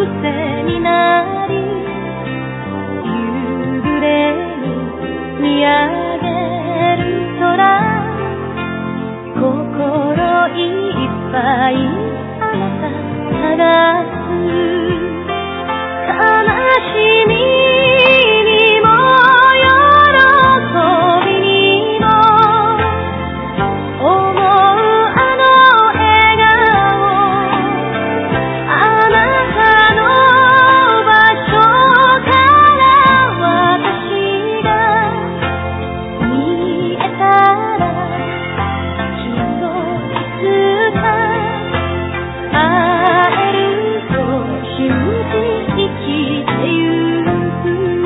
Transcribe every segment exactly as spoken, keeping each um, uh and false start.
癖になり夕暮れに見上げる空心いっぱいあなた探す悲しみにも喜びにも思うあの笑顔あなたの場所から私が見えたらきっといつか会えると信じ生きてゆく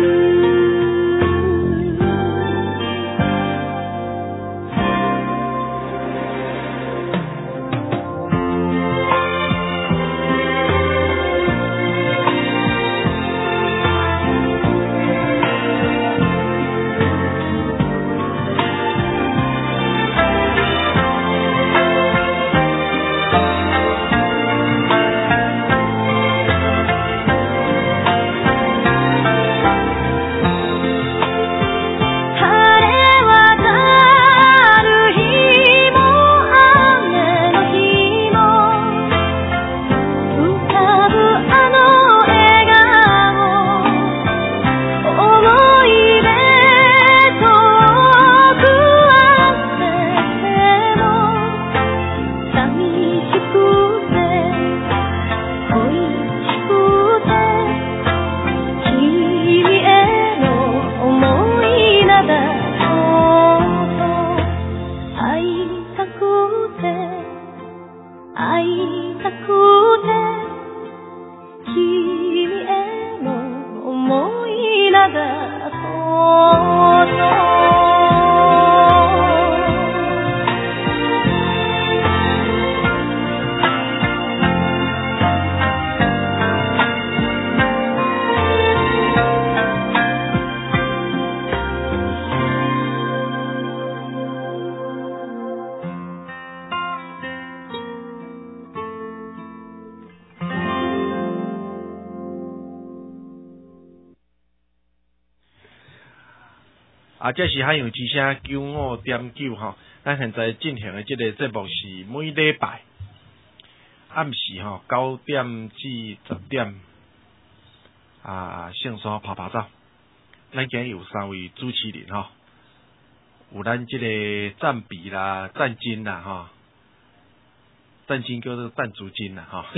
啊，这是海洋之声九五点九吼，咱现在进行的这个节目是每礼拜暗时吼九点至十点啊，圣山跑跑走。咱今日有三位主持人吼，有咱这个赞比啦、赞金啦吼，赞金叫做赞足金啦吼，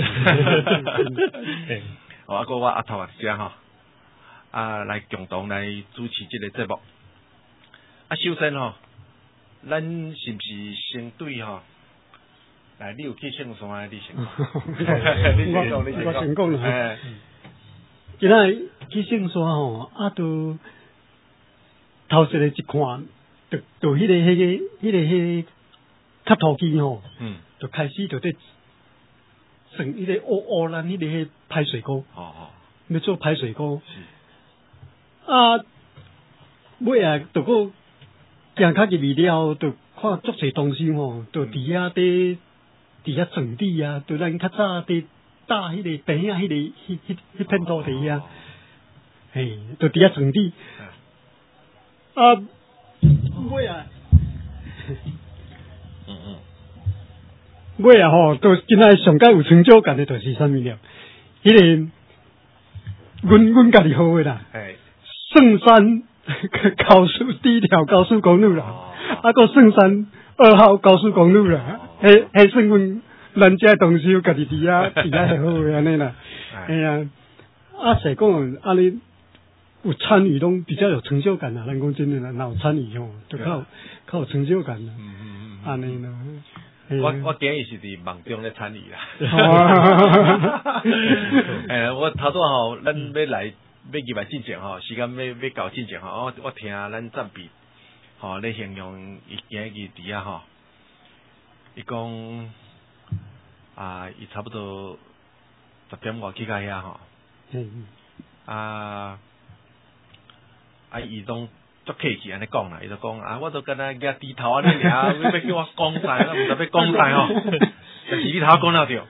哦，啊个我阿头阿姐吼，啊来共同来主持这个节目。啊，首先吼，咱是不是先对吼？来，你有去圣山的？你先讲，你先讲，你先讲。 我先讲哈。 哎， 今仔去圣山吼，啊，都头一个一看，就就迄个迄个迄个迄个卡头机吼，嗯，就开始就在算迄个乌乌咱迄个迄排水沟，哦哦，要做排水沟。是。啊，尾啊，就个。行较入去了，就看足侪东西吼，就伫遐伫伫遐种地啊，就咱较早伫搭迄个边啊，迄个迄迄迄片土地啊，嘿，就伫遐种地。啊，尾啊，嗯嗯，尾啊吼，都今仔上届有成就感的，就是啥物了？迄个，阮阮家己好诶啦，圣山。高速第一条高速公路啦，啊个圣山二号高速公路啦，迄迄算阮咱遮同事家己伫遐伫遐係好嘅安尼啦，哎呀，啊谁讲安尼有参与拢比較有成就感啦，咱講真嘅啦，若有參與吼，就較較有成就感啦，嗯嗯嗯，安尼啦。 我我今日是伫梦中咧參與啦，誒，我頭拄吼，咱要來。要入來進前吼，時間要要到進前吼，我我聽咱贊比吼咧形容伊今日佇遐吼，伊講啊，伊差不多十點外去到遐吼，啊啊伊攏足客氣安尼講啦，伊就講啊，我都跟他舉低頭安尼爾，你要叫我講啥，我毋知要講啥吼，但是你頭講了着。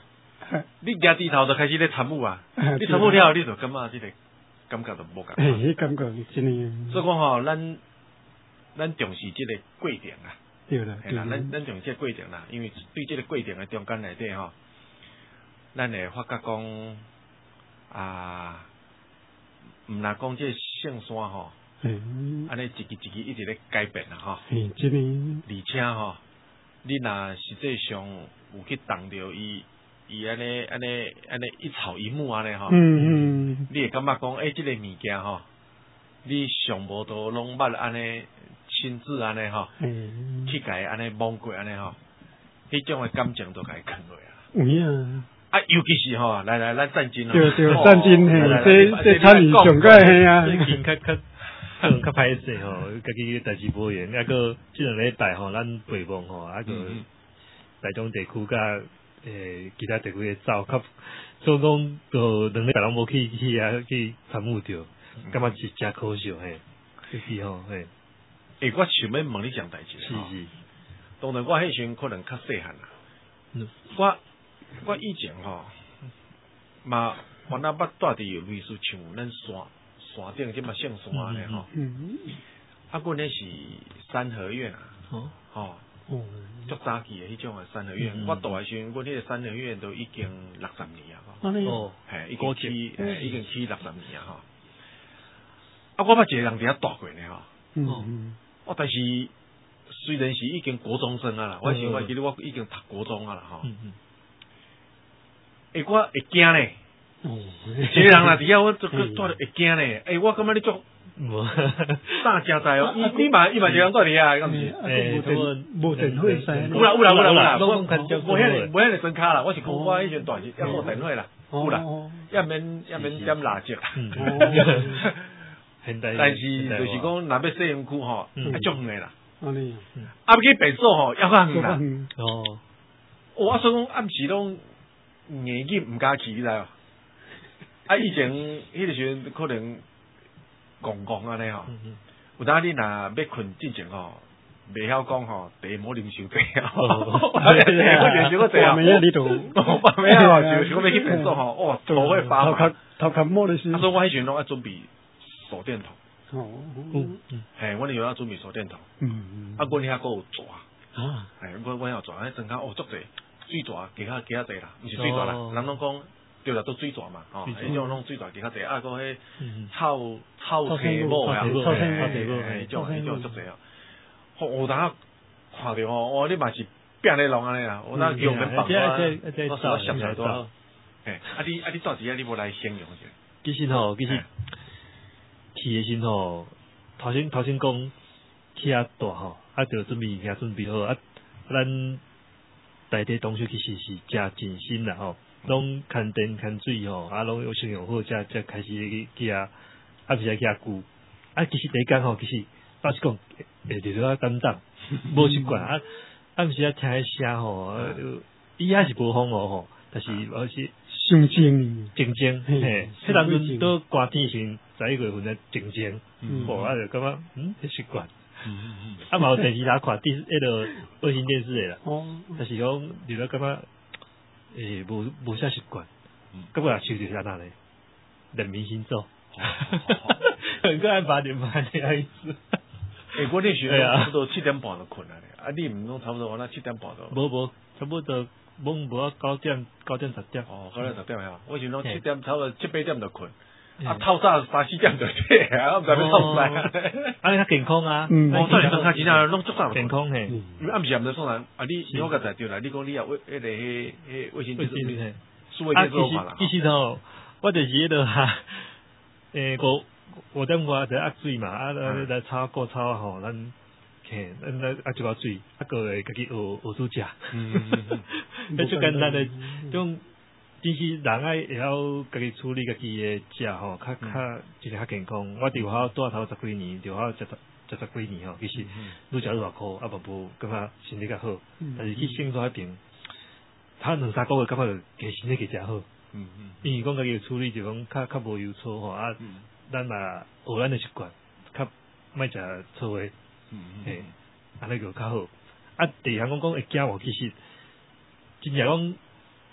你举低头就开始咧参悟啊，你参悟了，你就感觉即个感觉就无共。 嘿，迄感觉真诶。 所以讲吼，咱咱重视即个过程啊。 对啦， 对啦，咱咱重视即个过程啦，因为对即个过程诶中间内底吼，咱会发觉讲啊，毋若讲即个圣山吼，安尼一支一支一直咧改变啦吼。 嘿，真诶。 而且吼，你若实际上有去动着伊。伊安尼安尼安尼一草一木安尼吼， 嗯嗯， 你会感觉讲，诶、欸，即、這個物件吼，你上无都拢捌安尼亲自安尼吼， 嗯、 去甲伊安尼摸过安尼吼，迄種嘅感情都甲伊囥落啊。 有影。 啊，尤其是吼，來來，咱戰爭對對，戰爭嘿，這這參與上屆嘿啊。 最近較較較較歹勢吼，家己代志無閒，啊個即兩禮拜吼，咱備忘吼，啊個台中地區甲。誒，其他地區嘅走，較所以講，就兩禮拜攏無去去啊去參悟着，感覺是真可惜嘿，就是吼嘿。 誒，我想要問你一件代志是是， 當然我迄時可能較細漢啦，嗯、我我以前吼，嘛我那捌住佇類似像咱山山頂即嘛聖山安尼吼，嗯，啊，阮迄是三合院啊，哦，吼。哦，足早期嘅迄種嘅三合院，嗯、我大嘅時陣，阮迄個三合院都已經六十年啊，哦，係已經起，誒已經起六十年啊，吼。啊，我捌一個人伫遐住過呢，吼。嗯。哦，但是雖然是已經國中生啊啦，我想我記得我已經讀國中啊啦，吼。嗯嗯。誒，我會驚呢。哦。一個人啦，伫遐我住住會驚呢。誒，我感覺你足。無，大家在哦，伊你嘛伊嘛一人住伫遐，敢毋是？ 誒，無無電火使。 有啦有啦有啦有啦， 我無遐無遐尼真卡啦，我是講我迄陣住是要冇電火啦，有啦，要免要免點蠟燭。但是就是講，若要細園區吼，係足遠啦。啊，去便所吼，要較遠啦。哦，我所講暗時攏硬去毋敢去，你知無？啊，以前迄個時陣可能。講講安尼吼，有當你若要困之前吼，袂曉講吼，茶莫啉傷濟啊！我連想個濟啊！ 你度， 我咩啊？就想要去便所吼，哦，頭會發麻。 頭殼摸你先。 啊，所以我迄時陣攏愛準備手電筒。 哦， 嗯嗯，係，我哋又要準備手電筒。嗯嗯。啊，阮遐個有蛇。啊。係，我我有蛇，迄陣間哦，足濟水蛇，其他其他濟啦，毋是水蛇啦，人攏講。對啦，都水蛇嘛，吼，迄種攏水蛇其較濟，啊，個迄臭臭皮某啊，臭皮某，迄種迄種足濟啊。吼，有當看着吼，哦，你嘛是變咧弄安尼啦，有當叫人放我，我我想來多。誒，啊你啊你到時啊你無來形容者？ 其實吼，其實去誒時吼，頭先頭先講去遐大吼，啊就準備物件準備好，啊咱內地東西其實是誠盡心啦吼。攏牽電牽水吼，啊，攏有先用好，才才開始去去啊，啊，毋是去遐久。啊，其實第一工吼，其實老實講，會着了緊張，無習慣啊，啊，毋是啊，聽迄聲吼，伊也是無風哦吼，但是我是上靜靜靜，嘿，迄當陣到寒天時，十一月份咧靜靜，哦，啊，就感覺嗯，迄習慣。啊，嘛有電視台看，電迄個衛星電視誒啦，但是講你咧感覺。誒，無無啥習慣，咁我也受着啥呢？人民星座，很個愛八點半的樣子。 誒，我那時候差不多七點半就困啦，啊，你唔攏差不多我那七點半就。 無無，差不多懵無啊九點九點十點。 哦，九點十點呀，我是攏七點，差不多七八點就困，啊，透早三四點就起，啊，唔知要透晒。 啊，你較健康啊， 我當然更加真啊，攏足早健康嘿。 因為暗時唔得送人，啊，你你我個才對啦，你講你也衛迄個迄迄衛生紙，數位電子化啦。 其實吼，我就是迄個哈，誒，我我等我在壓水嘛，啊，來炒過炒吼，咱嘿，咱咱壓一包水，啊，個會家己學學煮食。嗯嗯嗯。最簡單的種。其實人愛會曉家己處理家己嘅食吼，較較就是較健康。我佇外口住頭十幾年，佇外口食食十幾年吼，其實愈食愈偌苦，啊無無感覺身體較好。但是去聖山迄邊，他兩三個月感覺加身體加誠好。嗯嗯。因為講家己處理就講較較無憂燥吼，啊，咱嘛學咱嘅習慣，較莫食燥嘅，嘿，安尼就較好。啊，第二項講講會驚喎，其實真正講。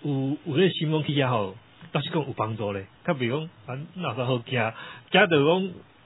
有有咧心讲起遐吼，倒是讲有帮助咧。较比如讲，咱哪啥好行，行着讲，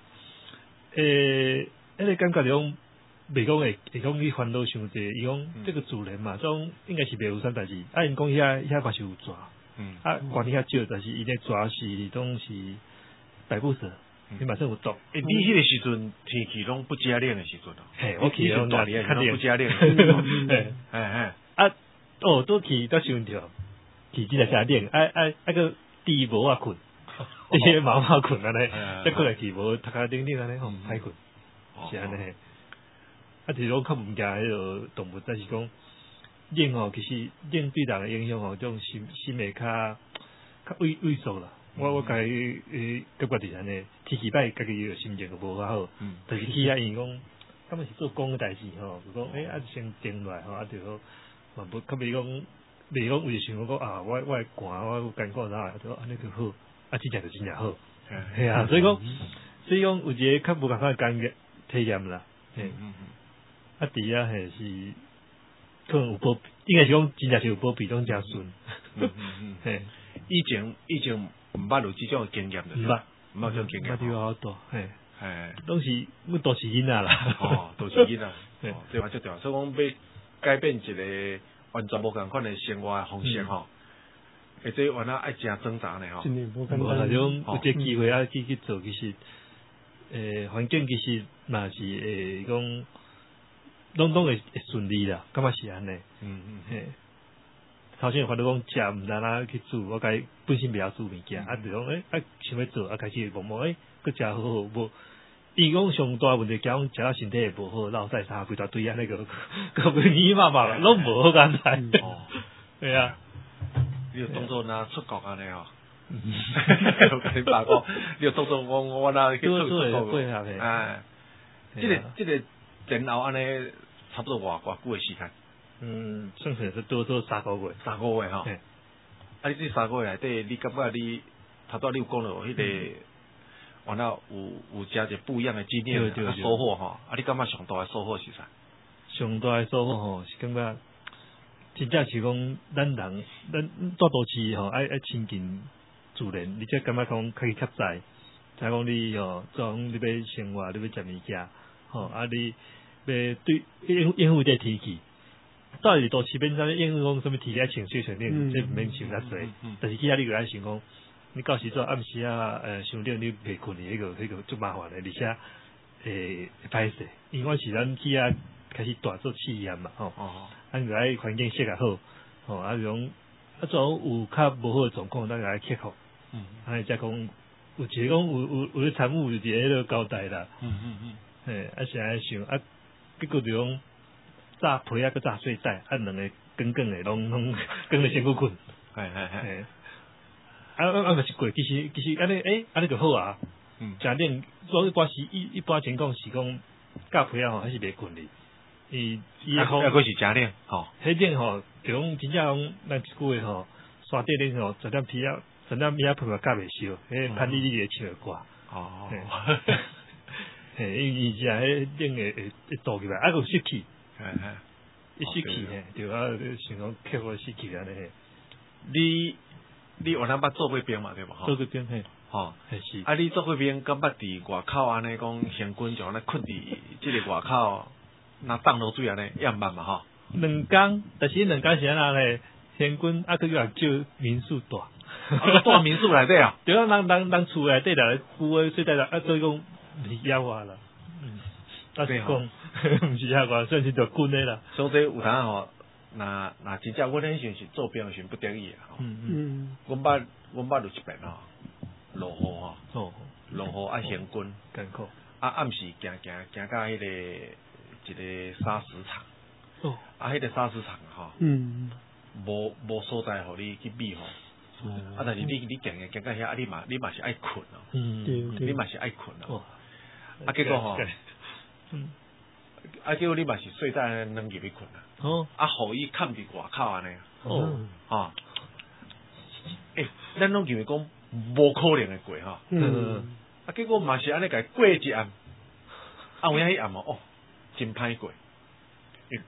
诶，迄个感觉着讲，袂讲会会讲去烦恼伤济。伊讲这个主人嘛，种应该是袂有啥代志。啊，因讲遐遐嘛是有蛇， 嗯， 啊，管理较少，但是伊咧蛇是拢是百步蛇，伊嘛算有毒。 诶，你迄个时阵天气拢不加冷的时阵哦， 嘿，我去拢大理较拢不加冷， 嘿， 嘿嘿， 啊，哦，都去都想着，去真正正冷，啊啊啊个地无啊困，这些毛毛困安尼，再过来去无头壳顶顶安尼吼，歹困，是安尼。啊，就是讲较毋惊迄个动物，但是讲冷吼，其实冷对人的影响吼，种心心会较较畏畏缩啦。我我家己诶感觉是安尼，天气歹，家己个心情就无较好。嗯。但是去遐因讲，他们是做工诶代志吼，就讲诶啊先定落来吼，啊就好，嘛无较袂讲袂讲为想讲啊，我我会寒，我艰苦哪，就安尼就好，啊真正就真正好。系啊，所以讲，所以讲有一个较无共款诶感觉体验啦。嗯嗯嗯。啊，伫遐嘿是可能有保，应该是讲真正是有保庇，拢诚顺。 嗯嗯嗯。嘿，以前以前毋捌有即种经验的， 毋捌毋捌种经验。 捌伫好多，嘿， 嘿， 拢是阮都市囡仔啦。 哦，都市囡仔，对嘛？即条，所以讲要改变一个完全无共款的生活方式吼，或者原来爱诚挣扎呢吼。 真诶无简单。 那种有这机会啊去去做，其实诶环境其实嘛是诶讲。拢拢会会顺利啦，感觉是安尼。嗯嗯嘿，头先有发到讲食毋知哪去煮，我家本身袂晓煮物件，啊就讲诶啊想要做，啊开始摸摸诶，佮食好好无。伊讲上大问题，讲食到身体会无好，落晒啥规大堆安尼个，个不泥嘛嘛，拢无好干菜。哦，对啊， 你有当作若出国安尼哦。我甲你爸讲，你有当作我我若去出国。哎，即个即个前后安尼。差不多偌偌久诶时间， 嗯，算是是多多三个月， 三个月吼。啊，你这三个月内底，你感觉你头拄你有讲到迄个，原来有有诚一不一样诶经验啊收获吼。啊，你感觉上大诶收获是啥？ 上大诶收获吼，是感觉真正是讲咱人，咱大都市吼，爱爱亲近自然，而且感觉讲较较在，知讲你吼，做你要生活，你要食物件，吼啊你。袂对应应付这天气，到底都市边咱应付讲什么天气情绪上面，这毋免想遐济。但是其他你个爱想讲，你到时做暗时啊，呃，想着你袂困的，迄个迄个足麻烦的，而且诶歹势。因为我是咱去啊开始大做试验嘛，吼，咱个爱环境设计好，吼啊种啊种有较无好的状况，咱个爱克服。嗯，啊再讲有一个讲有有有咧参与就迄个交代啦。嗯嗯嗯。嘿，啊是爱想啊。结果就讲炸皮啊，佮炸碎仔，啊两个光光的，拢拢光咧身躯困。 系系系。 啊啊啊！嘛是过，其实其实安尼诶，安尼就好啊。嗯。正冷，所以一般是一一般情况是讲炸皮啊吼，还是袂困哩。伊伊好。啊，佫是正冷吼。 迄冷吼，就讲真正讲咱一句话吼，山顶冷吼，十点皮啊，十点皮啊，皮啊夹袂烧，迄攀你你个穿会挂。哦。嘿，伊伊是迄冷诶会会倒起来，啊，佮湿气，嘿嘿，一湿气嘿，对啊，想讲克服湿气安尼嘿。 你你原来捌做过兵嘛，对无？ 做过兵嘿， 吼，是。啊，你做过兵，敢捌伫外口安尼讲行军就安尼困伫即个外口，若冻落水安尼，也毋捌嘛吼。 两工，但是两工是安那咧，行军啊，佮又就民宿住， 住民宿内底啊？ 对啊，人人人厝内底来，户外睡袋啦，啊，所以讲。是野话啦，嗯，啊是讲，毋是野话，算是着滚的啦。 所以有当吼，若若真正阮迄时是做兵时不得已啊，嗯嗯，阮捌阮捌有一遍吼，落雨吼，哦，落雨爱行军， 艰苦， 啊暗时行行行到迄个一个砂石场，哦，啊迄个砂石场吼，嗯，无无所在互你去避吼。啊！但是你你行行行到遐，啊你嘛你嘛是爱困哦，嗯，你嘛是爱困哦。啊，结果吼，嗯，啊，结果你嘛是睡在软入去困啊。哦，啊，互伊藏伫外口安尼。哦，哈，诶，咱拢认为讲无可能会过哈。嗯。啊，结果嘛是安尼甲过一暗，啊有影迄暗哦，哦，真歹过。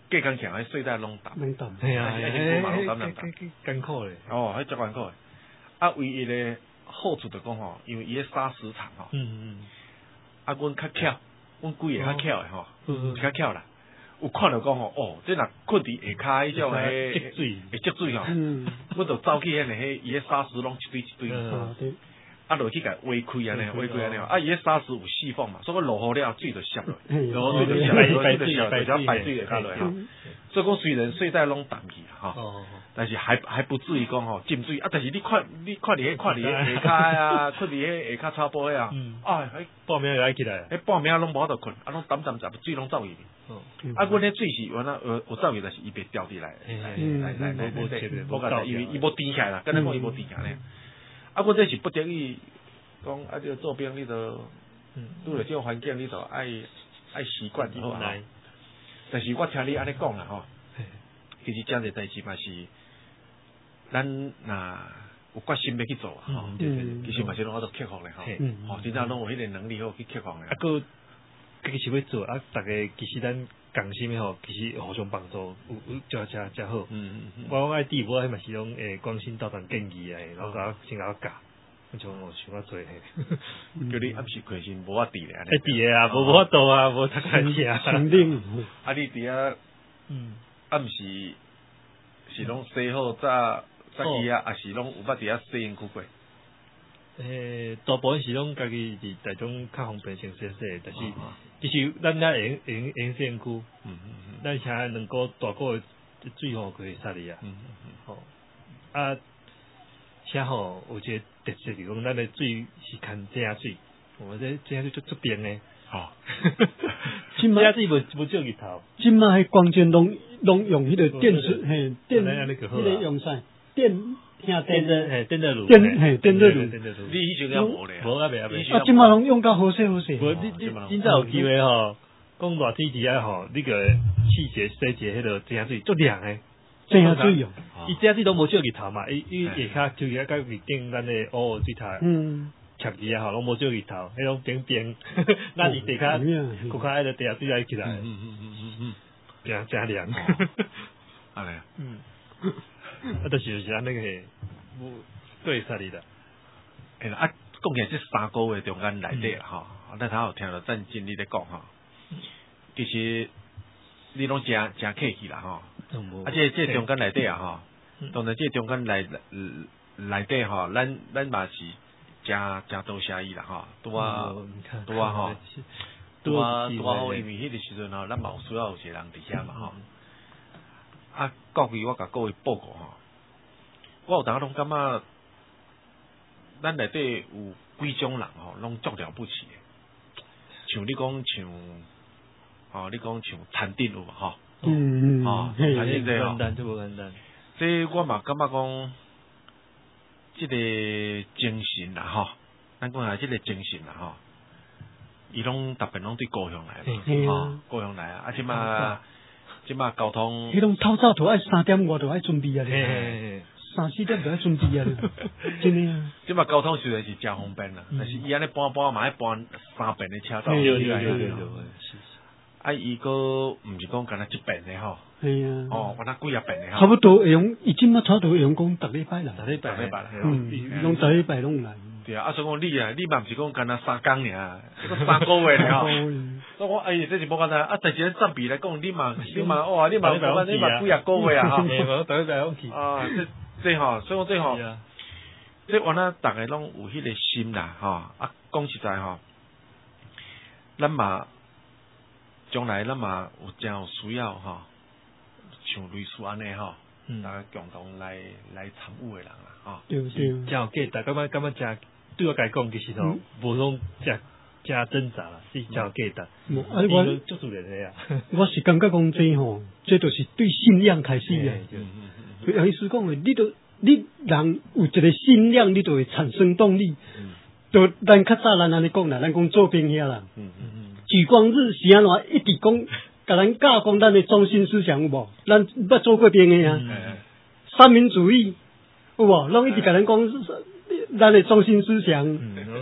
隔工强，迄睡袋拢淡， 拢淡， 系啊， 迄辛苦嘛，拢淡淡淡， 艰苦咧。 哦，迄足艰苦诶。啊，唯一咧好处就讲吼，因为伊迄砂石场吼， 嗯嗯， 啊，阮较巧，阮规个较巧诶吼， 嗯是较巧啦。有看到讲吼，哦，这若困伫下骹迄种诶， 积水， 会积水吼， 嗯， 阮就走去迄个迄伊迄砂石拢一堆一堆， 啊对， 啊落去甲挖开安尼，挖开安尼，啊伊迄砂石有细缝嘛，所以落雨了水就湿落， 嘿落水就湿落，落水就湿落，就排水就下落吼。所以讲虽然睡袋拢淡去啦吼， 哦， 但是还还不至于讲吼浸水啊，但是你看你看伫迄看伫迄下骹啊，困伫迄下骹草坡迄啊，啊，迄半暝就爱起来， 迄半暝拢无法度困，啊拢淡淡杂水拢走入去。 哦， 啊，阮迄水是原来有有走去，但是伊袂掉伫来，来来来来无底，无甲因为伊无填起来啦，敢若讲伊无填起来。啊，阮这是不得已讲啊，这做兵你都拄着这种环境，你都爱爱习惯好啊。但是我听你安尼讲啦吼，其实真侪代志嘛是，咱若有决心要去做啊，吼，其实嘛是拢我都克服咧吼，吼，真正拢有迄个能力好去克服咧。 啊，个家己是要做啊，逐个其实咱共心诶吼，其实互相帮助，有有真真真好。嗯嗯嗯。我爱弟，我迄嘛是拢诶关心斗阵建议诶，然后甲先甲我教，像我想较做嘿。 叫你暗时困是无法伫咧。 会伫诶啊，无无法度啊，无读开起啊。 肯定。 啊，你伫遐，嗯，暗时是拢洗好早早起啊，还是拢有捌伫遐洗身躯过？ 诶，大部分是拢家己伫台中较方便先洗洗，但是其实咱遐沿沿沿洗身躯，嗯嗯嗯，咱现在两个大个水吼可以杀你啊，嗯嗯嗯，吼啊，且吼有一个特色就是讲，咱的水是看正水，我这正水足足冰诶，吼，正水无无照日头， 即卖迄光纤拢拢用迄个电池，嘿，电迄个用啥？电。 电热嘿，电热炉， 电嘿电热炉， 你以前了无咧？ 无啊，未啊，未。 啊，即马拢用到好势好势。 无，你你今朝有机会吼，讲热天伫遐吼，你个气节洗者迄个正水足凉诶， 正水哦。 伊正水都无照日头嘛，伊伊下骹就遐甲面顶咱诶乌水塔，嗯，插伫遐吼，拢无照日头，迄种冰冰，咱伫地骹骨骹爱着地下水来起来，嗯嗯嗯嗯嗯，正正凉。 安尼， 嗯。啊，就是就是安尼个，无对杀你的。 哎啦，啊，讲起来这三个月中间内底啦吼，咱头有听到战经你咧讲吼，其实你拢真真客气啦吼，啊，这这中间内底啊吼，当然这中间内内底吼，咱咱嘛是真真多谢伊啦吼，拄啊拄啊吼，拄啊拄啊好，因为迄个时阵吼，咱嘛有需要有一个人伫遐嘛吼。啊，到期我甲各位报告吼，我有当拢感觉，咱内底有几种人吼，拢足了不起的。像你讲像，哦，你讲像谭定有嘛吼， 嗯嗯， 哦，谭定这吼，这无简单。 这我嘛感觉讲，这个精神啦吼，咱讲下这个精神啦吼，伊拢特别拢对故乡来嘛，吼，故乡来啊，啊，即嘛。即马交通， 迄种透早都爱三点外就爱准备啊，三四点就爱准备啊，真诶啊！ 即马交通虽然是真方便啦，但是伊安尼搬搬嘛，爱搬三边的车道， 对对对对对， 啊，伊个毋是讲干那一边的吼， 系啊， 哦，干那几啊边的吼， 差不多会用，伊即马差不多会用讲逐礼拜来， 逐礼拜，逐礼拜啦， 嗯，拢逐礼拜拢来。 对啊，啊，所以讲你啊，你嘛毋是讲干那三工尔，这个三个月了吼。所以讲，哎，这是无简单。啊，但是咱占比来讲，你嘛，你嘛，哇，你嘛，你嘛，你嘛几啊个月啊？哈，啊，这这吼，所以讲这吼，这原来大家拢有迄个心啦，吼。啊，讲实在吼，咱嘛将来咱嘛有真有需要吼，像类似安尼吼，大家共同来来参与的人啦，吼。 对对。 真有价值，感觉感觉真对我来讲，其实吼，无拢真。真挣扎啦，是真有价值。啊，我做主人的啊， 我是感觉讲这吼，这就是对信仰开始啊。所以意思讲诶，你都你人有一个信仰，你就会产生动力。就咱较早咱安尼讲啦，咱讲做兵遐啦。举光日是安怎一直讲，甲咱教讲咱的中心思想有无？咱捌做过兵的啊。三民主义有无？拢一直甲咱讲。咱的中心思想，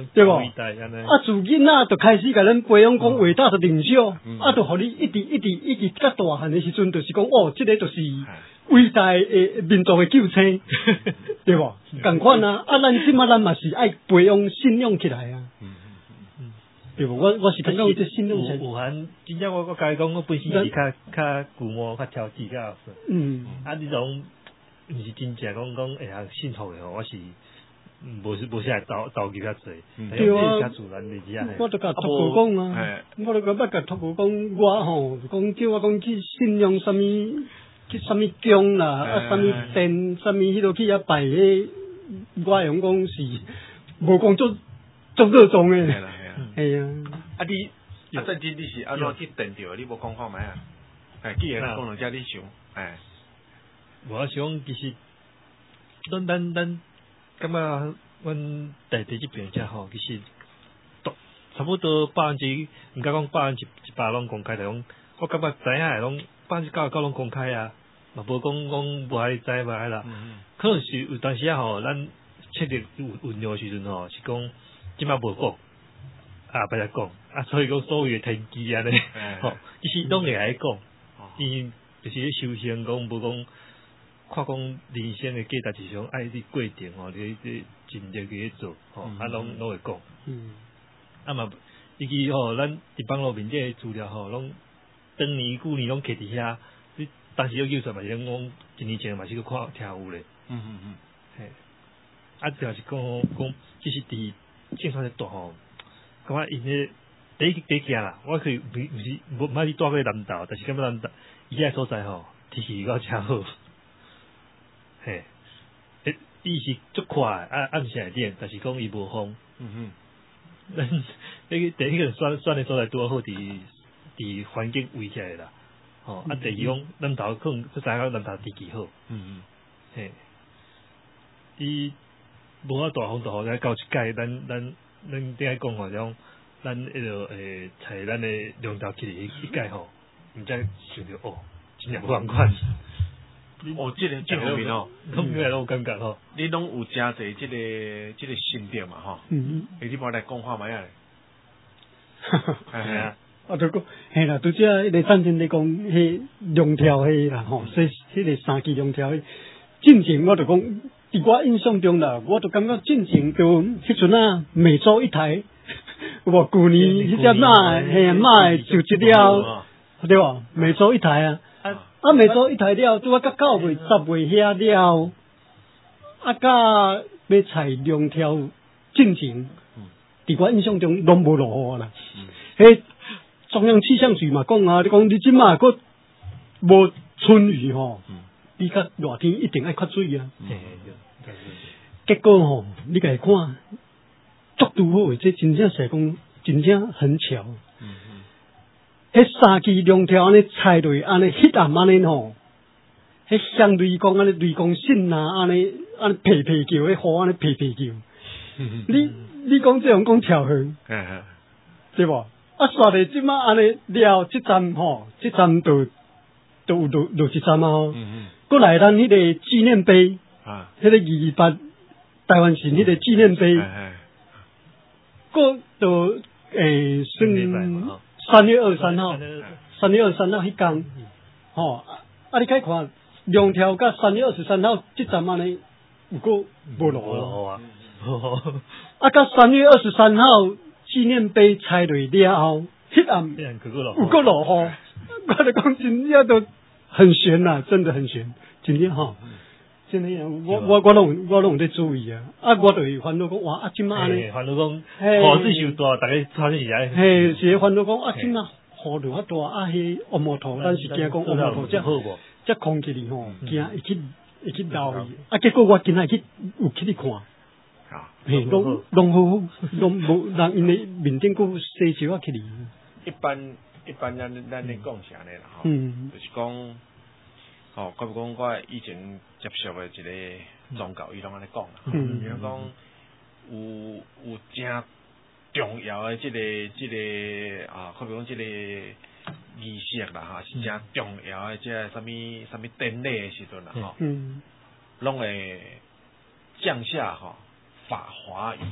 对无？ 啊， 自囡仔就开始甲咱培养讲伟大的领袖，啊，就互你一直一直一直较大汉的时阵，就是讲哦，即个就是伟大的民族的救星，对无？共款啊，啊，咱即马咱嘛是爱培养信仰起来啊。对无？我我是感觉这信仰是。 有限，真正我我甲你讲，我本身是较较古魔、较挑剔较。嗯。啊，你种毋是真正讲讲会晓信徒的吼，我是无是无啥投投入较济。 对啊。 较自然的只啊。 我都甲托哥讲啊，我都甲捌甲托哥讲，我吼讲叫我讲去信仰啥物，去啥物宫啦，啊啥物殿，啥物迄落去遐拜迄，我用讲是无讲做做热衷的。系啊， 啊你啊，甚至你是安怎去定着？你无讲看觅啊？哎，既然讲到遮，你想，哎， 我想其实，咱咱咱，感觉阮在第一边遮吼，其实，差不多百分之，毋敢讲百分之一百拢公开，就讲，我感觉知影诶拢百分之九十九拢公开啊，嘛无讲讲无爱知无爱啦。嗯、可能是有当时啊吼，咱确实有运用诶时阵吼，是讲即摆无讲。啊，不来讲，啊，所以讲所谓的天机啊咧，吼，其实拢会来讲，伊就是咧修行讲，无讲看讲人生的价值是想爱你过程吼，你你尽力去做，吼，啊，拢拢会讲。嗯。啊嘛，尤其吼，咱伫网络面这资料吼，拢当年旧年拢摕伫遐，你当时有叫出嘛是讲讲一年前嘛是去看听有咧。嗯嗯嗯。嘿，啊，就是讲讲，其实伫正常的大吼。感觉因迄第一第一件啦，我可以毋毋是无毋捌去住过南投，但是感觉南投伊遐所在吼，天气够诚好，嘿，诶，伊是足快，啊暗时会冷，但是讲伊无风。嗯哼，咱迄个第一个选选的所在拄好，伫伫环境围起来啦，吼，啊第二讲南投可能即知影南投天气好。嗯嗯，嘿，伊无法大风大雨，咱到一届咱咱。咱顶下讲吼，种咱迄落诶，采咱诶龙头起嚟一届吼，毋知想着哦，真正无共款。 哦，即个这方面吼， 拢有拢有感觉吼。 你拢有诚侪即个即个心得嘛吼。嗯嗯。你帮来讲看觅啊。 系啊。啊，就讲，嘿啦，拄则迄个战争咧讲，迄龙条迄啦吼，说迄个三支龙条，进前我就讲。伫我印象中啦，我就感觉进前就迄阵啊，每周一台，有无？旧年迄只马，嘿马就一了，对吧？每周一台啊，啊每周一台了，拄啊到九月、十月遐了，啊甲要采两条进前，伫我印象中拢无落雨啦。迄中央气象局嘛讲啊，你讲你即马佫无春雨吼，你较热天一定爱缺水啊。结果吼，你家看，足拄好诶，这真正是讲，真正很巧。嗯嗯。迄三支两条安尼踩落，安尼迄暗安尼吼，迄相对讲安尼雷公信啊，安尼安尼皮皮叫，迄雨安尼皮皮叫。嗯你你讲这样讲巧合，嗯对无？啊，煞咧即马安尼了，即站吼，即站就就有落落一站啊。嗯嗯。过来咱迄个纪念碑。啊！迄个二八台湾省迄个纪念碑，个就诶算三月二十三号，三月二十三号迄天，吼啊！你睇看两条甲三月二十三号即站安尼，有个无落啊！啊，甲三月二十三号纪念碑拆落了后，迄暗有个落雨，我就讲真正都很悬呐，真的很悬，真正吼。真诶啊！我我我拢我拢有在注意啊！啊，我就会烦恼讲哇啊，即马安尼， 烦恼讲，雨水受大，大家吵起来。 嘿，是烦恼讲啊，即马雨流较大，啊，迄乌毛土，咱是惊讲乌毛土，遮遮空起哩吼，惊会去会去流伊。啊，结果我今仔去有去哩看，嘿，拢拢好，拢无人因诶面顶个洗手啊去哩。 一般一般咱咱咧讲是安尼啦，吼，就是讲。哦，我讲我以前接触的一个宗教，伊拢安尼讲啦，比如讲有有真重要的即、這个即、這个啊，可比讲即个仪式啦，哈，是真重要的即个啥物啥物典礼的时阵啦，吼，拢会降下吼法华雨，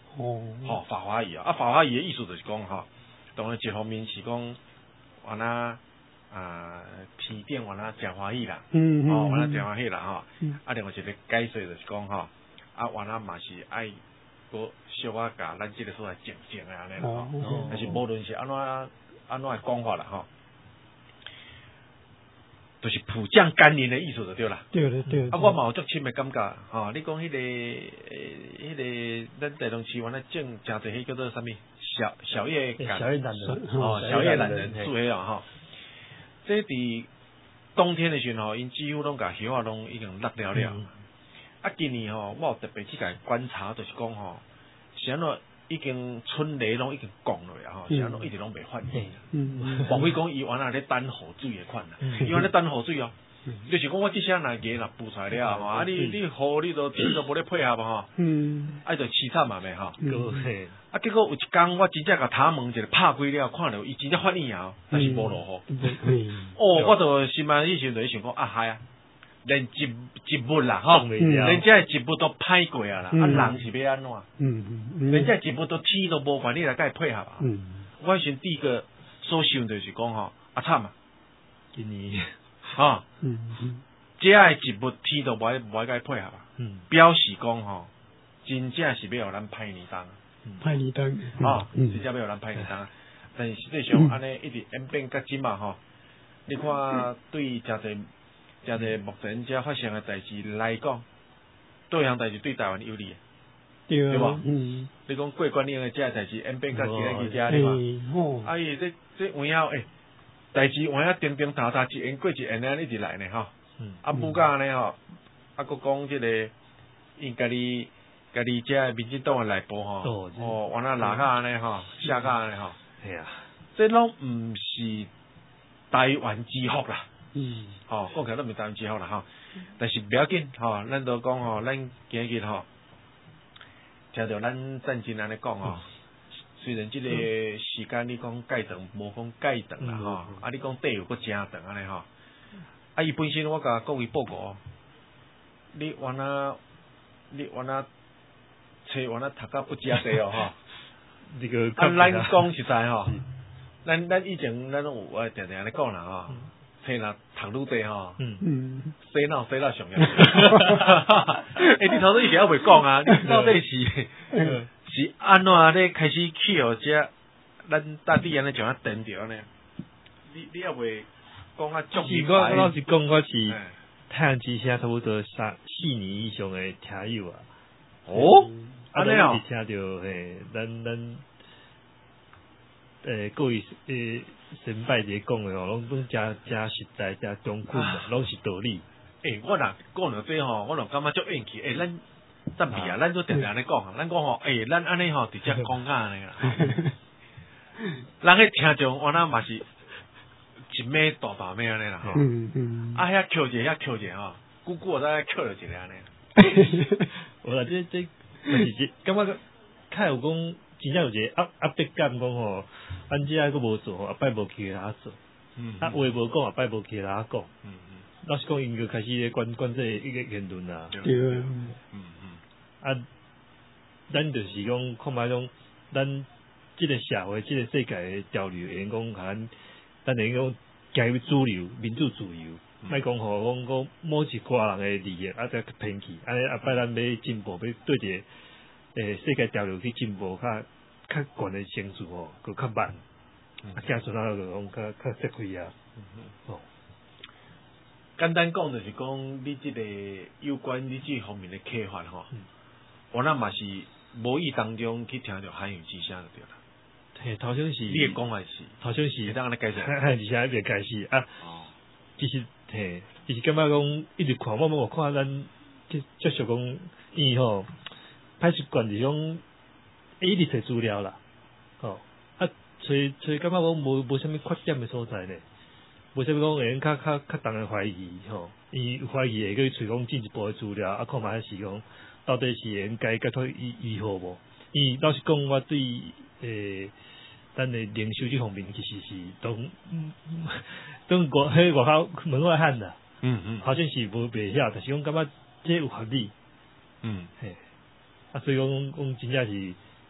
哦， 吼、法华语啊，啊法华语的意思就是讲吼，当然一方面是讲，原来啊天顶原来真欢喜啦， 嗯嗯， 哦原来真欢喜啦吼， 嗯啊另外一个解释就是讲吼，啊原来嘛是爱个小可甲咱即个所在静静的安尼啦吼， 哦但是无论是安怎安怎的讲法啦吼。就是普降甘霖的意思就对啦。 对了对了。 啊，我嘛有足深的感觉，吼、哦，你讲迄、那个，迄、那个咱台东市原来种诚侪迄叫做啥物小小叶橄小叶懒人， 哦，小叶懒人树迄啊吼。这伫冬天的时候，因几乎拢甲叶啊拢已经落了了。嗯、啊，今年吼、哦，我有特别去甲观察，就是讲吼，是安怎已经春雷拢已经降落啊吼，是安怎一直拢未发现。嗯，莫非讲伊原来咧等雨水的款啦，伊原来等雨水哦。就是讲我即些若鸡若孵出来了吼，啊你你雨你都天都无咧配合吼，嗯，啊就凄惨嘛咪吼，啊结果有一天我真正甲塔门一个拍开了，看到伊真正发现啊，但是无落雨，哦，我就心内以前就想讲啊嗨啊，连植植物啦吼，连这植物都歹过啊啦，啊人是要安怎？嗯嗯，连这植物都天都无管你来甲伊配合啊，嗯，我先第一个所想就是讲吼，啊惨啊， 今年。 啊，嗯嗯，这个植物天都无爱无爱甲伊配合啊，嗯，表示讲吼，真正是要互咱歹年冬， 歹年冬， 啊，真正要互咱歹年冬，但是实际上安尼一直演变到今嘛吼，你看对诚侪诚侪目前遮发生诶代志来讲，对项代志对台湾有利，对无？嗯，你讲过关岭诶遮代志演变到今日去遮，你看，啊伊这这有影诶。代志换啊，叮叮当当一言过一言安尼一直来呢吼，啊不甲安尼吼，啊佫讲即个因家己家己遮民进党诶内部吼，哦，原来拉甲安尼吼，写甲安尼吼， 系啊， 这拢毋是台湾之福啦，嗯，吼讲起来都毋是台湾之福啦吼，但是不要紧吼，咱都讲吼，咱今日吼，听着咱战争安尼讲吼。虽然即个时间你讲介长，无讲介长啦吼，啊你讲底有佫真长安尼吼，啊伊本身我甲各位报告，你原来你原来册原来读甲不加济哦吼， 这个啊咱讲实在吼，咱咱以前咱拢有诶定定安尼讲啦吼，册若读愈济吼，嗯嗯，洗脑洗脑上样，诶你头先以前还未讲啊，你到底是？是安怎咧开始去互遮咱大地安尼像啊颠着呢？你你还未讲啊足明白？ 我老实讲，我是太阳之下差不多三四年以上诶听友啊。 哦，安尼哦。 听着嘿，咱咱诶各位诶先拜者讲诶吼，拢拢诚诚实在、诚中肯啊，拢是道理。 诶，我若讲到这吼，我若感觉足运气。诶，咱。暂时啊，咱都定定安尼讲，咱讲吼，诶，咱安尼吼直接讲甲安尼啦。咱迄听众我那嘛是一尾大大尾安尼啦吼。嗯嗯。啊，遐扣者遐扣者吼，久久才扣着一个安尼。 我话这这，但是这感觉较有讲，真正有一个压压迫感，讲吼，咱遮还佫无做，后摆无去哪做。嗯。啊，话无讲，后摆无去哪讲。嗯嗯。老实讲，因个开始咧管管这一个言论啦。 对。嗯嗯。啊，咱就是讲，看卖讲，咱即个社会、即、这个世界诶潮流，会讲咱，咱会讲行入主流、民主自由，莫讲吼讲讲某一寡人诶利益啊，再去偏去，安尼后摆咱要进步，要对一个诶世界潮流去进步，较较悬诶程序吼，佫较慢，啊，加出来就讲较较吃亏啊，哦。 简单讲就是讲，你即个有关你即方面诶启发吼。我那嘛是无意当中去听着汉语之声就对啦。 嘿，头先是。 你诶讲诶是。 头先是。 会当安尼解释。 汉语之声一边解释啊。哦。其实嘿，其实感觉讲一直看，我我看咱即接受讲，伊吼，歹习惯是讲一直摕资料啦，吼，啊，所以所以感觉讲无无啥物缺点诶所在呢，无啥物讲会较较较重诶怀疑吼，伊怀疑会去找讲进一步诶资料，啊，看卖是讲。到底是应该解脱医医好无？伊老实讲，我对诶，咱诶领袖这方面其实是都都外迄外口门外汉啦。嗯嗯，好像是无袂晓，但是讲感觉这有合理。嗯，嘿，啊，所以讲讲真正是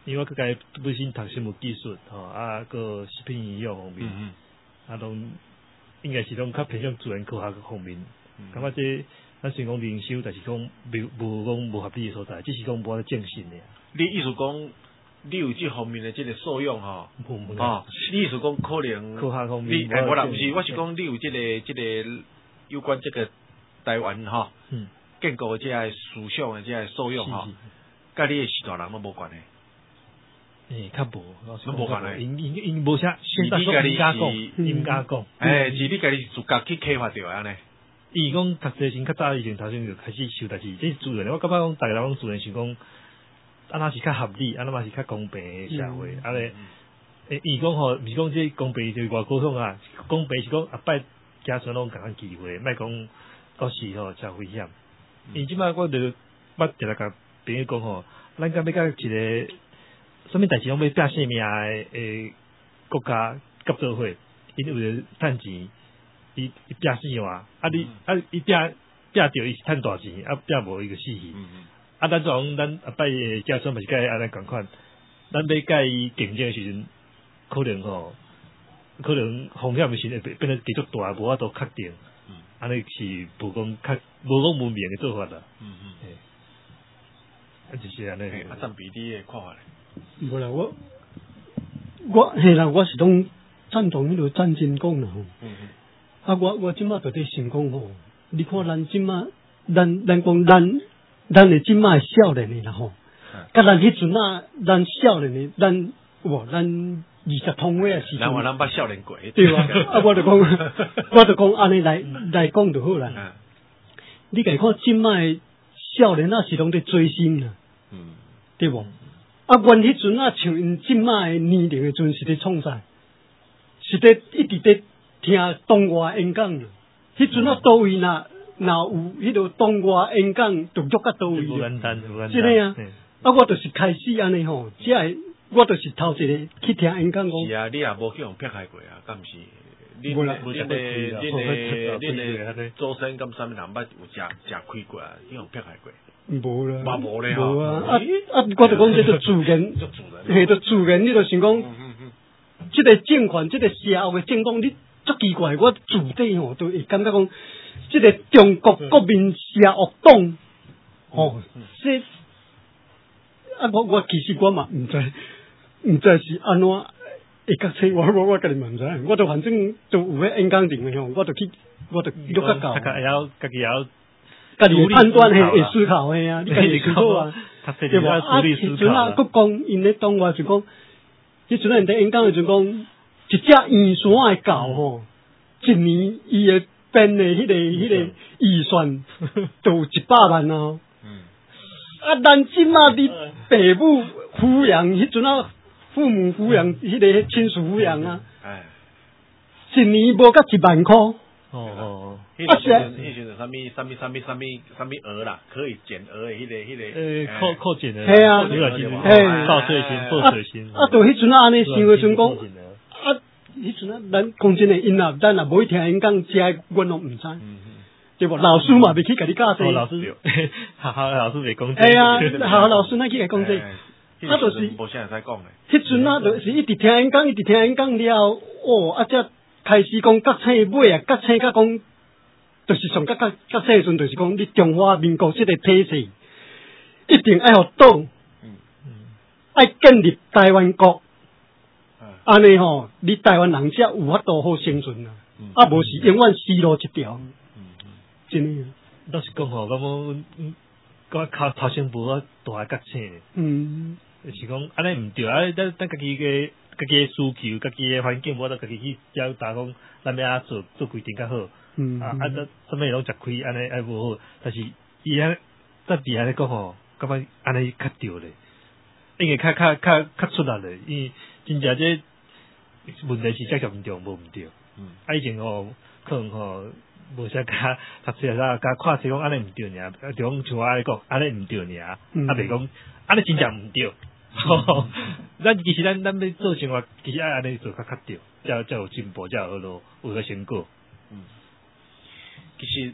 因为我家己本身读生物技术吼，啊，个食品营养方面，嗯嗯啊，拢应该是拢较偏向自然科学方面。感觉这咱虽然讲灵修，但是讲无无讲无合理的所在，只是讲无法证实的。 你意思讲，你有这方面的这个素养吼？哦，你意思讲可能科学方面， 你哎，我啦，不是，我是讲你有这个这个有关这个台湾吼，嗯，建构的这个思想的这个素养吼，甲你的时代人都无关系。 诶，较无， 拢无关系。 因因因无啥， 是你家己是因家讲， 诶，是你家己自家去启发着安尼。 伊讲读册前较早以前头先就开始受，但是这自然，我感觉讲大家拢自然想讲，安那是较合理，安那嘛是较公平的社会，安尼。诶，伊讲吼，毋是讲这公平就是外国种啊，公平是讲后摆家孙拢共款机会，莫讲到时吼真危险。因即摆我著捌直来甲朋友讲吼，咱甲要甲一个什么代志拢要拼性命诶诶国家合作伙，因为着趁钱。伊伊拼死哇！啊你啊伊拼拼着伊是趁大钱，啊拼无伊就死去。啊咱种咱后摆诶家孙嘛是甲伊安尼共款，咱要甲伊竞争诶时阵，可能吼，可能风险是会变变得继续大，无法度确定。安尼是无讲较无讲文明诶做法啦。嗯嗯。诶，啊就是安尼。 啊，占比你诶看法咧？ 无啦，我我嘿啦，我是拢赞同迄个战争讲啦吼。嗯嗯。啊，我我即马就伫想讲吼，你看咱即马，咱咱讲咱咱诶即马诶少年诶啦吼，甲咱迄阵啊，咱少年诶，咱哇，咱二十通话诶时阵， 咱话咱捌少年过， 对啊，啊，我就讲，我就讲安尼来来讲就好啦。你家看即马诶少年啊，是拢伫追星啦，嗯，对无？啊，阮迄阵啊，像因即马诶年龄诶阵是伫创啥？是伫一直伫。听东外演讲，迄阵啊，倒位若若有迄个东外演讲，就约甲倒位。真诶啊！啊，我就是开始安尼吼，只系我就是头一个去听演讲讲。 是啊，你也无去用撇开过啊，敢毋是？你你你你你你祖先咁啥物人捌有食食开过啊？你用撇开过？ 无啦， 嘛无咧吼。啊啊啊！我就讲这个自然，嘿，就自然，你就想讲，即个政权，即个社会政党，你。足奇怪，我自底吼都会感觉讲，即个中国国民社恶党，吼，这啊，我我其实我嘛毋知，毋知是安怎会甲切我我我家己嘛毋知，我就反正就有迄演讲场诶吼，我就去，我就录较到。 家要家己要家己判断嘿，会思考嘿啊，你家己思考啊，对无？啊，迄阵啊，佮讲因咧当我就讲，迄阵啊，因伫演讲诶阵讲。一只圆山诶狗吼，一年伊诶编诶迄个迄个预算就有一百万哦。啊，咱即马伫父母抚养迄阵啊，父母抚养迄个亲属抚养啊，一年无甲一万块。哦哦，迄时阵迄时阵啥物啥物啥物啥物啥物额啦，可以减额诶，迄个迄个诶，扣扣减的， 系啊， 嘿，报税金、报税金。 啊，就迄阵啊，安尼想诶阵讲。啊，迄阵啊，咱讲真诶，因若咱若无去听演讲，遮阮拢毋知，对无？老师嘛，袂去甲你教这。 老师，学校老师袂讲这。 哎呀，学校老师哪去甲讲这？ 啊，就是无啥会使讲诶。迄阵啊，就是一直听演讲，一直听演讲了，哦，啊，则开始讲国庆尾啊，国庆甲讲，就是上国国国庆时阵，就是讲你中华民国即个体制，一定爱互党，爱建立台湾国。安尼吼，你台湾人才有法度好生存啊！啊，无是永远死路一条。真诶。 老实讲吼，感觉我头头先无我大觉醒。嗯。就是讲安尼毋对啊！咱咱家己个家己诶需求，家己诶环境，无得家己去教大讲，咱要安做做规定较好。嗯。啊啊！咱啥物拢食亏，安尼还无好。但是伊安咱伫安尼讲吼，感觉安尼较对咧，应该较较较较出力咧，因为真正这。问题是遮严重无毋对，嗯，啊以前吼可能吼无啥甲读册啥，甲看册讲安尼毋对尔，就讲像我安尼讲安尼毋对尔，啊袂讲安尼真正毋对，咱其实咱咱要做生活，其实爱安尼做较较对，才才有进步，才有路有个成果。嗯， 其实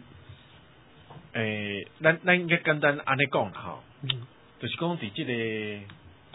诶，咱咱应该简单安尼讲吼，嗯，就是讲伫即个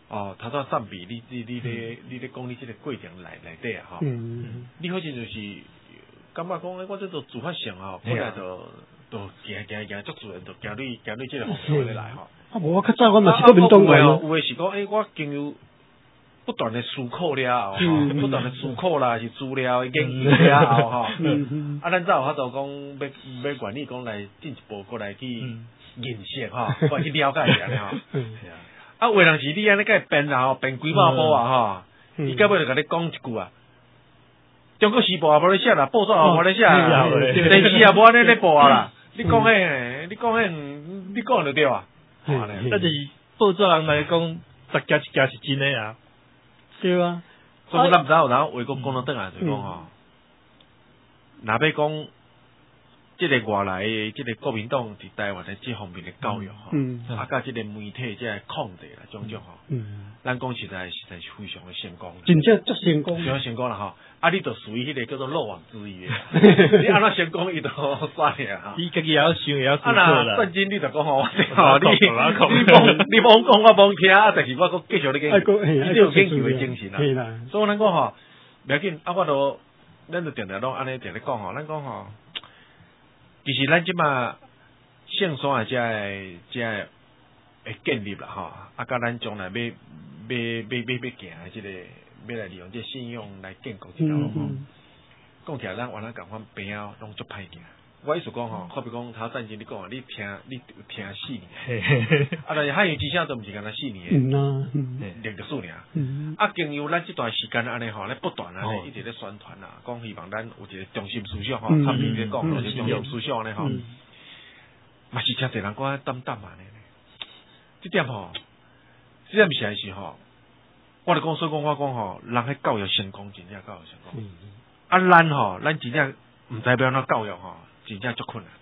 哦，头拄占比，你你你咧你咧讲你即个过程内内底啊，吼， 嗯， 你好像就是感觉讲，我这都自发性吼，本来就就行行行足自然，就行你行你即个方向咧来吼。 啊，无我较早我嘛是国民党员哦，有诶是讲，诶，我经由不断的思考了后，吼，不断的思考啦，是资料研究了后，吼，啊，咱才有法度讲要要愿意讲来进一步过来去认识吼，过来去了解一下吼。啊，有诶人是你安尼甲伊编啊，吼，编几百部啊，吼，伊到尾就甲你讲一句啊，中国时报也无咧写啦，报纸也无咧写啦，电视也无安尼咧播啊啦。你讲迄，你讲迄，你讲就对啊。 但是报纸人来讲，十家一家是真诶啊。 对啊。 所以咱毋知有人外国讲到倒来就讲吼，若要讲。即个外来诶，即个国民党伫台湾诶即方面诶教育吼，啊，甲即个媒体即个控制啦，种种吼，咱讲实在实在是非常诶成功， 真正足成功， 非常成功啦吼。啊，你著属于迄个叫做漏网之鱼诶，你安怎成功伊著算诶哈。 你家己也要想，也要啊，若圣经你著讲吼，吼，你你罔你罔讲我罔听，啊，但是我阁继续咧研究，你都有研究诶精神啦。所以咱讲吼，袂要紧，啊，我著咱著定定拢安尼定咧讲吼，咱讲吼。其实咱即马圣山诶，遮个遮会建立啦吼，啊，甲咱将来要要要要要行诶，即个要来利用即信用来建构即条路吼。讲起来，咱原来共款边仔拢足歹行。我意思讲吼，好比讲头战争，你讲啊，你听你有听四年，啊，但是海洋之声都毋是干那四年，练着数年。啊，经由咱即段时间安尼吼，咧不断安尼一直咧宣传啦，讲希望咱有一个中心思想吼，他们咧讲就是中心思想咧吼，嘛是真侪人讲淡淡安尼。即点吼，即点是是吼，我咧讲所以讲我讲吼，人迄教育成功，真正教育成功。啊，咱吼，咱真正毋知要安怎教育吼。真正足困难，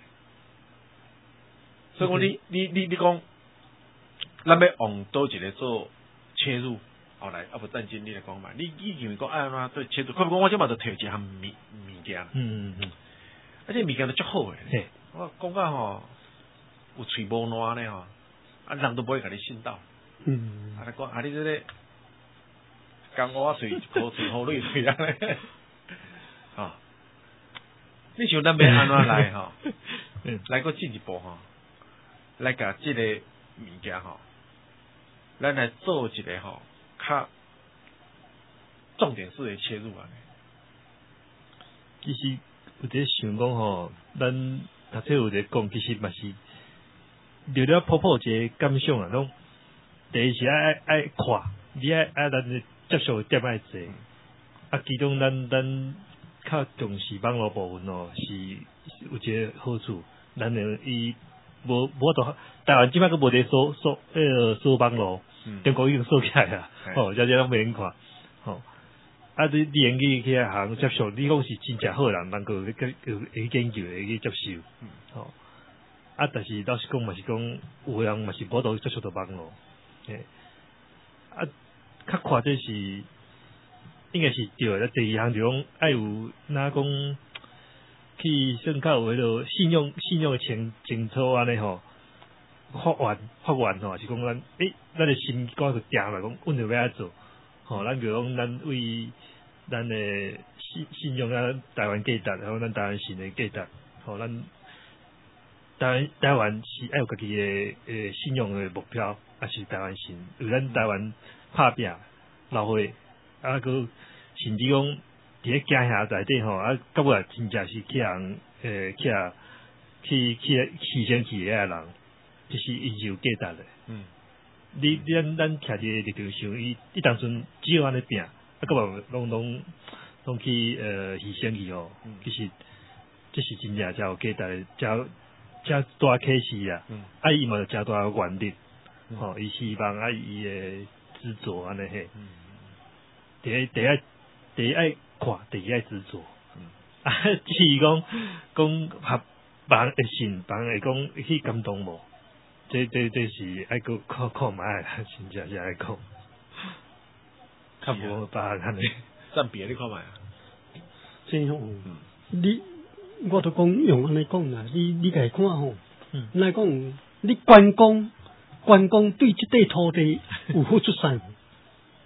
所以讲你你你你讲，咱要往倒一个做切入，后来啊无战争你来讲嘛，你你认为讲安怎做切入？可不讲我即马就摕一项物物件，嗯嗯嗯，啊这物件都足好诶，我讲到吼有喙无烂呢吼，啊人都不会甲你信到，嗯，啊你讲啊你这个讲我喙口喙好累累啊咧，啊。你想咱要安怎来吼？来个进一步吼，来甲即个物件吼，咱来做一个吼，较重点式的切入啊。 其实有伫想讲吼，咱读册有伫讲，其实嘛是聊了泡泡一个感想啊。拢第一是爱爱看，你爱爱咱接受点爱做，啊，其中咱咱。较重视网络部分哦，是有一个好处。咱诶伊无无到台湾即摆佫无伫锁锁迄个锁网络，中国已经锁起来啊，吼，遮遮拢袂用看，吼。啊，你你用去去行接受，你讲是真正好人，人佫会会研究会去接受，吼。啊，但是老实讲嘛是讲，有人嘛是无到接受到网络，诶。啊，较看这是。应该是对啦。第二项就讲爱有哪讲去算较有迄落信用信用诶清清楚安尼吼，法院法院吼是讲咱诶，咱诶心肝就定来讲，阮就要安做吼，咱就讲咱为咱诶信信用啊台湾价值，然后咱台湾信诶价值，吼咱台湾台湾是爱有家己诶诶信用诶目标，啊是台湾信为咱台湾拍拼老伙。啊，佮甚至讲伫咧惊吓内底吼，啊，到尾真正是去人诶，去啊，去去牺牲去诶人，就是因是有价值诶。嗯，你你咱咱徛伫立场想，伊伊当阵只有安尼拼，啊，佮嘛拢拢拢去呃牺牲去吼，其实这是真正真有价值诶，真真大启示啊。嗯，啊，伊嘛真大原力，吼，伊希望啊伊诶执着安尼嘿。第一第一第一爱看，第二爱执着。啊，至于讲讲合别人会信，别人会讲去感动无？这这这是爱个看看卖啦，真正是爱讲。较无别人安尼。 占别你看卖啊？ 真吼，你我都讲用安尼讲啦，你你家看吼，来讲你关公关公对即块土地有付出啥？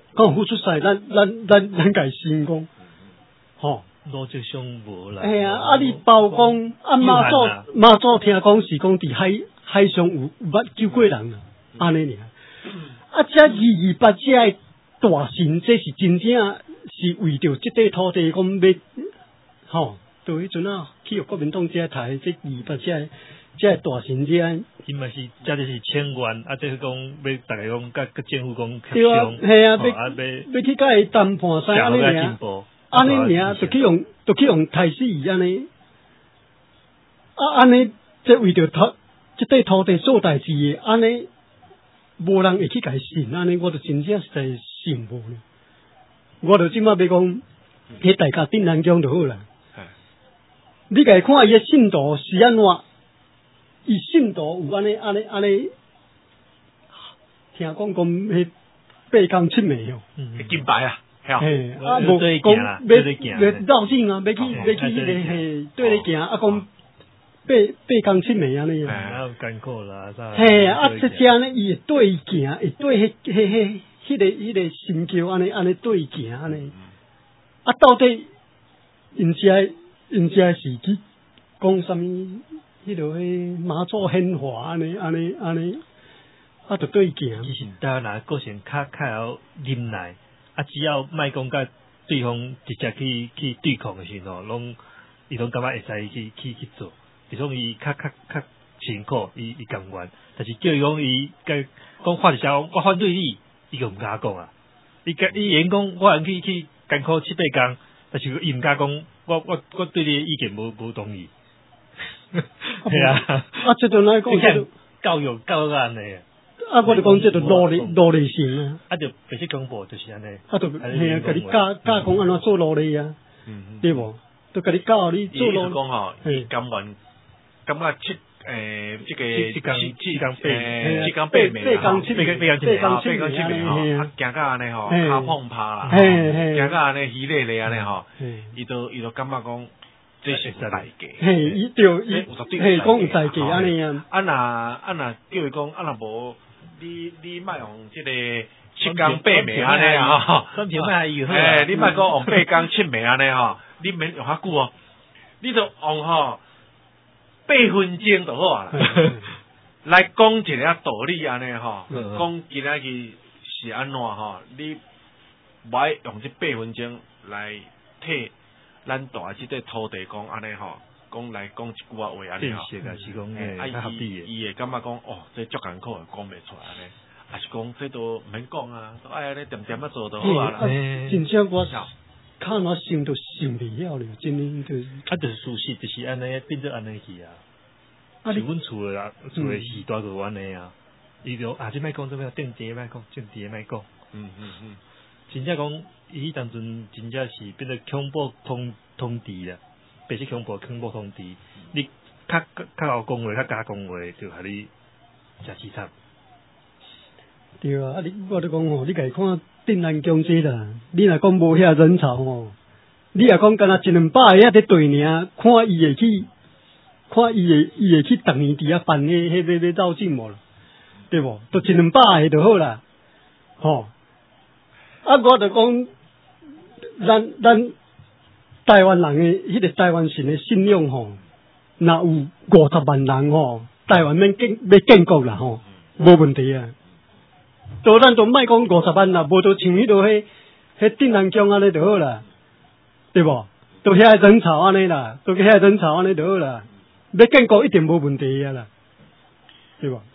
讲付出赛，咱咱咱咱家成功，吼。 逻辑上无啦。 哎呀，啊你包讲啊妈祖妈祖听讲是讲伫海海上有有捌救过人啊，安尼尔。啊，这二二八这的大神，这是真正是为着这块土地讲要，吼，到迄阵啊，去国民党这台这二二八这这大神这。 伊嘛是，这就是千元，啊，这是讲要大家讲，甲甲政府讲协对啊， 商， 系啊， 哦啊要要去甲伊谈判啥安尼尔。安尼尔，就去用，就去用台死伊安尼，啊安尼，即为着土，即块土地做代志的，安尼，无人会去甲伊信，安尼我就真正实在信无呢。我就即马要讲，迄大家顶南疆就好啦。你家看伊的信徒是安怎？伊信徒有安尼安尼安尼，听讲讲迄八工七暝哦， 金牌啊！ 嘿，啊，无讲要要绕境啊，要去要去迄个嘿对咧行，啊讲八八工七暝安尼啊， 啊艰苦啦， 嘿啊，即只呢伊会对伊行，会对迄迄迄迄个迄个神教安尼安尼对伊行安尼，啊到底因遮因遮是去讲啥物？迄落迄妈祖显化安尼安尼安尼，啊，就对伊行。 其实大家若个性较较晓忍耐。啊，只要莫讲甲对方直接去去对抗的时候，拢伊拢感觉会使去去去做，就种伊较较较辛苦，伊伊甘愿，但是叫伊讲伊甲讲发一声，我反对你，伊就毋敢讲啊。伊甲伊言讲，我愿去去艰苦七八工，但是伊毋敢讲，我我我对你的意见无无同意。系啊， 啊，这阵来讲， 教育教育安尼。 啊，我就讲这个努力努力性啊， 啊，就白色恐怖就是安尼， 啊，就嘿啊，甲你教教讲安怎做努力啊，对无？都甲你教你做努力。 讲吼，伊甘愿感觉七诶，这个七工七工八七工八暝八工七八工八工七暝吼，啊，行到安尼吼，骹碰趴啦，行到安尼稀咧咧安尼吼，伊都伊都感觉讲。这是有代价， 嘿，伊着伊，嘿，讲有代价安尼啊。 啊若啊若叫伊讲，啊若无，你你莫用即个七工八暝安尼啊吼， 三条卖以后， 诶，你莫讲用八工七暝安尼吼，你免用遐久哦，你着用吼八分钟就好啊。来讲一个道理安尼吼，讲今仔日是安怎吼，你莫用这八分钟来替。咱大即块土地讲安尼吼，讲来讲一句话话安尼吼， 是讲诶，啊伊伊会感觉讲哦，这足艰苦，讲袂出来安尼，啊是讲这都毋免讲啊，都爱安尼点点啊做就好啊啦。 真正我看我想都想袂了了，真诶就是。 啊，就是事实就是安尼变做安尼去啊。啊，是阮厝诶啊，厝诶时代就安尼啊。伊就啊，即摆讲做咩？政治莫讲，政治莫讲。嗯嗯嗯。真正讲，伊当阵真正是变做恐怖通通敌啦，白色恐怖恐怖通敌。你较较较讲话，较加讲话，就互你真凄惨。 对啊，啊你我都讲吼，你家看镇南宫这啦，你若讲无遐人潮吼，你若讲干那一两百个遐伫对尔，看伊会去，看伊会伊会去逐年伫遐办迄迄要要绕境无啦，对无？都一两百个就好啦，吼。啊，我就讲，咱咱台湾人诶，迄个台湾神诶信仰吼，若有五十万人吼，台湾免建要建国啦吼，无问题啊。都咱都莫讲五十万啦，无就像迄落迄迄镇南宫安尼就好啦，对无？都遐人潮安尼啦，都遐人潮安尼就好啦，要建国一定无问题啊啦，对无？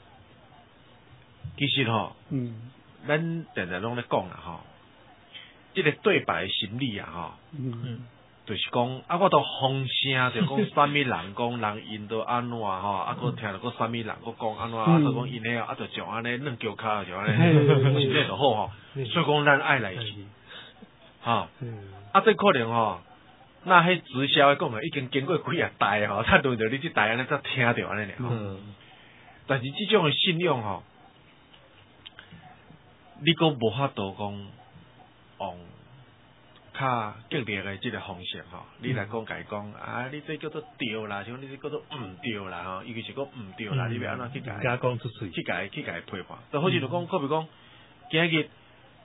其实吼，嗯。咱定定拢咧讲啦吼，即个对白的心理啊吼，嗯，就是讲啊，我都风声就讲啥物人讲人因都安怎吼，啊，佮听到佮啥物人佮讲安怎，啊，就讲因遐啊，就像安尼软脚骹就安尼，真正就好吼。所以讲咱爱来去，吼，啊，这可能吼，那迄直销的讲啊，已经经过几啊代吼，才轮到你即代安尼才听着安尼尔吼。但是即种的信仰吼。你阁无法度讲用较激烈的即个方式吼，你来讲家讲啊，你这叫做对啦，像你这叫做毋对啦吼，尤其是讲毋对啦，你要安怎去甲讲出嘴， 去甲去甲批判，就好似就讲，可比讲，今日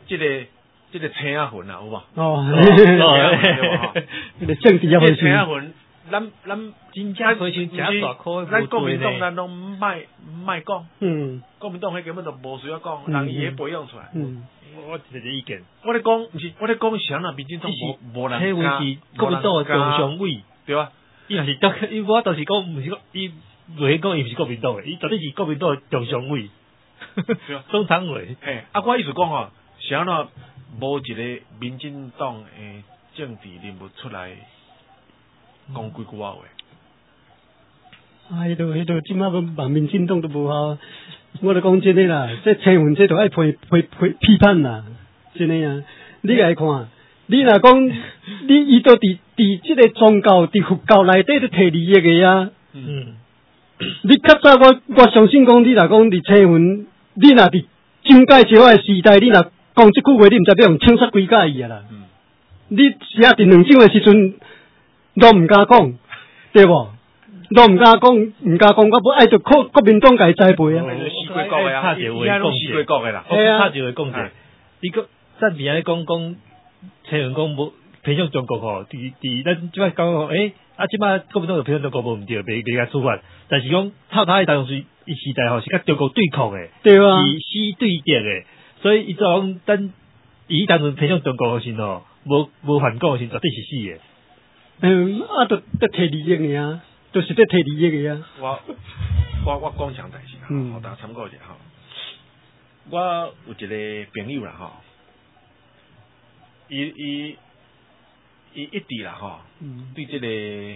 即个即个青仔魂啊，有无？ 哦， 迄个政治啊， 回青仔魂，咱咱真正回去真大颗， 咱国民党咱拢唔卖唔卖讲， 嗯， 国民党迄根本就无需要讲，人伊迄培养出来。 嗯， 我一个意见， 我咧讲，毋是我咧讲，想啊，民进党无无人加，迄位是国民党的中常委， 对啊， 伊若是党，伊我就是讲，毋是讲伊袂讲伊毋是国民党的，伊绝对是国民党的中常委， 对啊， 中常委。 嘿，啊，我意思讲吼，想啊，无一个民进党诶政治人物出来讲几句话话。 啊，迄度迄度，即摆万民进党都无效。我就讲真诶啦，这青云这都爱批批批批判啦，真诶啊！你来看，你若讲你伊都伫伫即个宗教、伫佛教内底都摕利益诶啊。 嗯。 你较早我我相信讲，你若讲伫青云，你若伫蒋介石诶时代，你若讲即句话，你毋知要用枪杀几架伊啊啦。 嗯。 你是啊，伫两蒋诶时阵都毋敢讲，对无？都毋敢讲，毋敢讲，我不爱着国国民党家栽培啊！ 四国国的啊，伊遐拢四国国的啦。 系啊，差一个讲者，你个咱边仔讲讲，青云讲无偏向中国吼，伫伫咱即摆讲讲，诶，啊，即摆国民党就偏向中国无毋对，袂袂甲处罚，但是讲透他的当时伊时代吼是甲中国对抗诶， 对啊， 是死对敌诶，所以伊就讲等伊当时偏向中国诶时吼，无无反抗诶时绝对是死诶。 嗯，啊，都都摕利益个啊。都是在摕利益个啊！ 我我我讲上代志啦，互大家参考一下吼。我有一个朋友啦吼，伊伊伊一直啦吼， 嗯、 对这个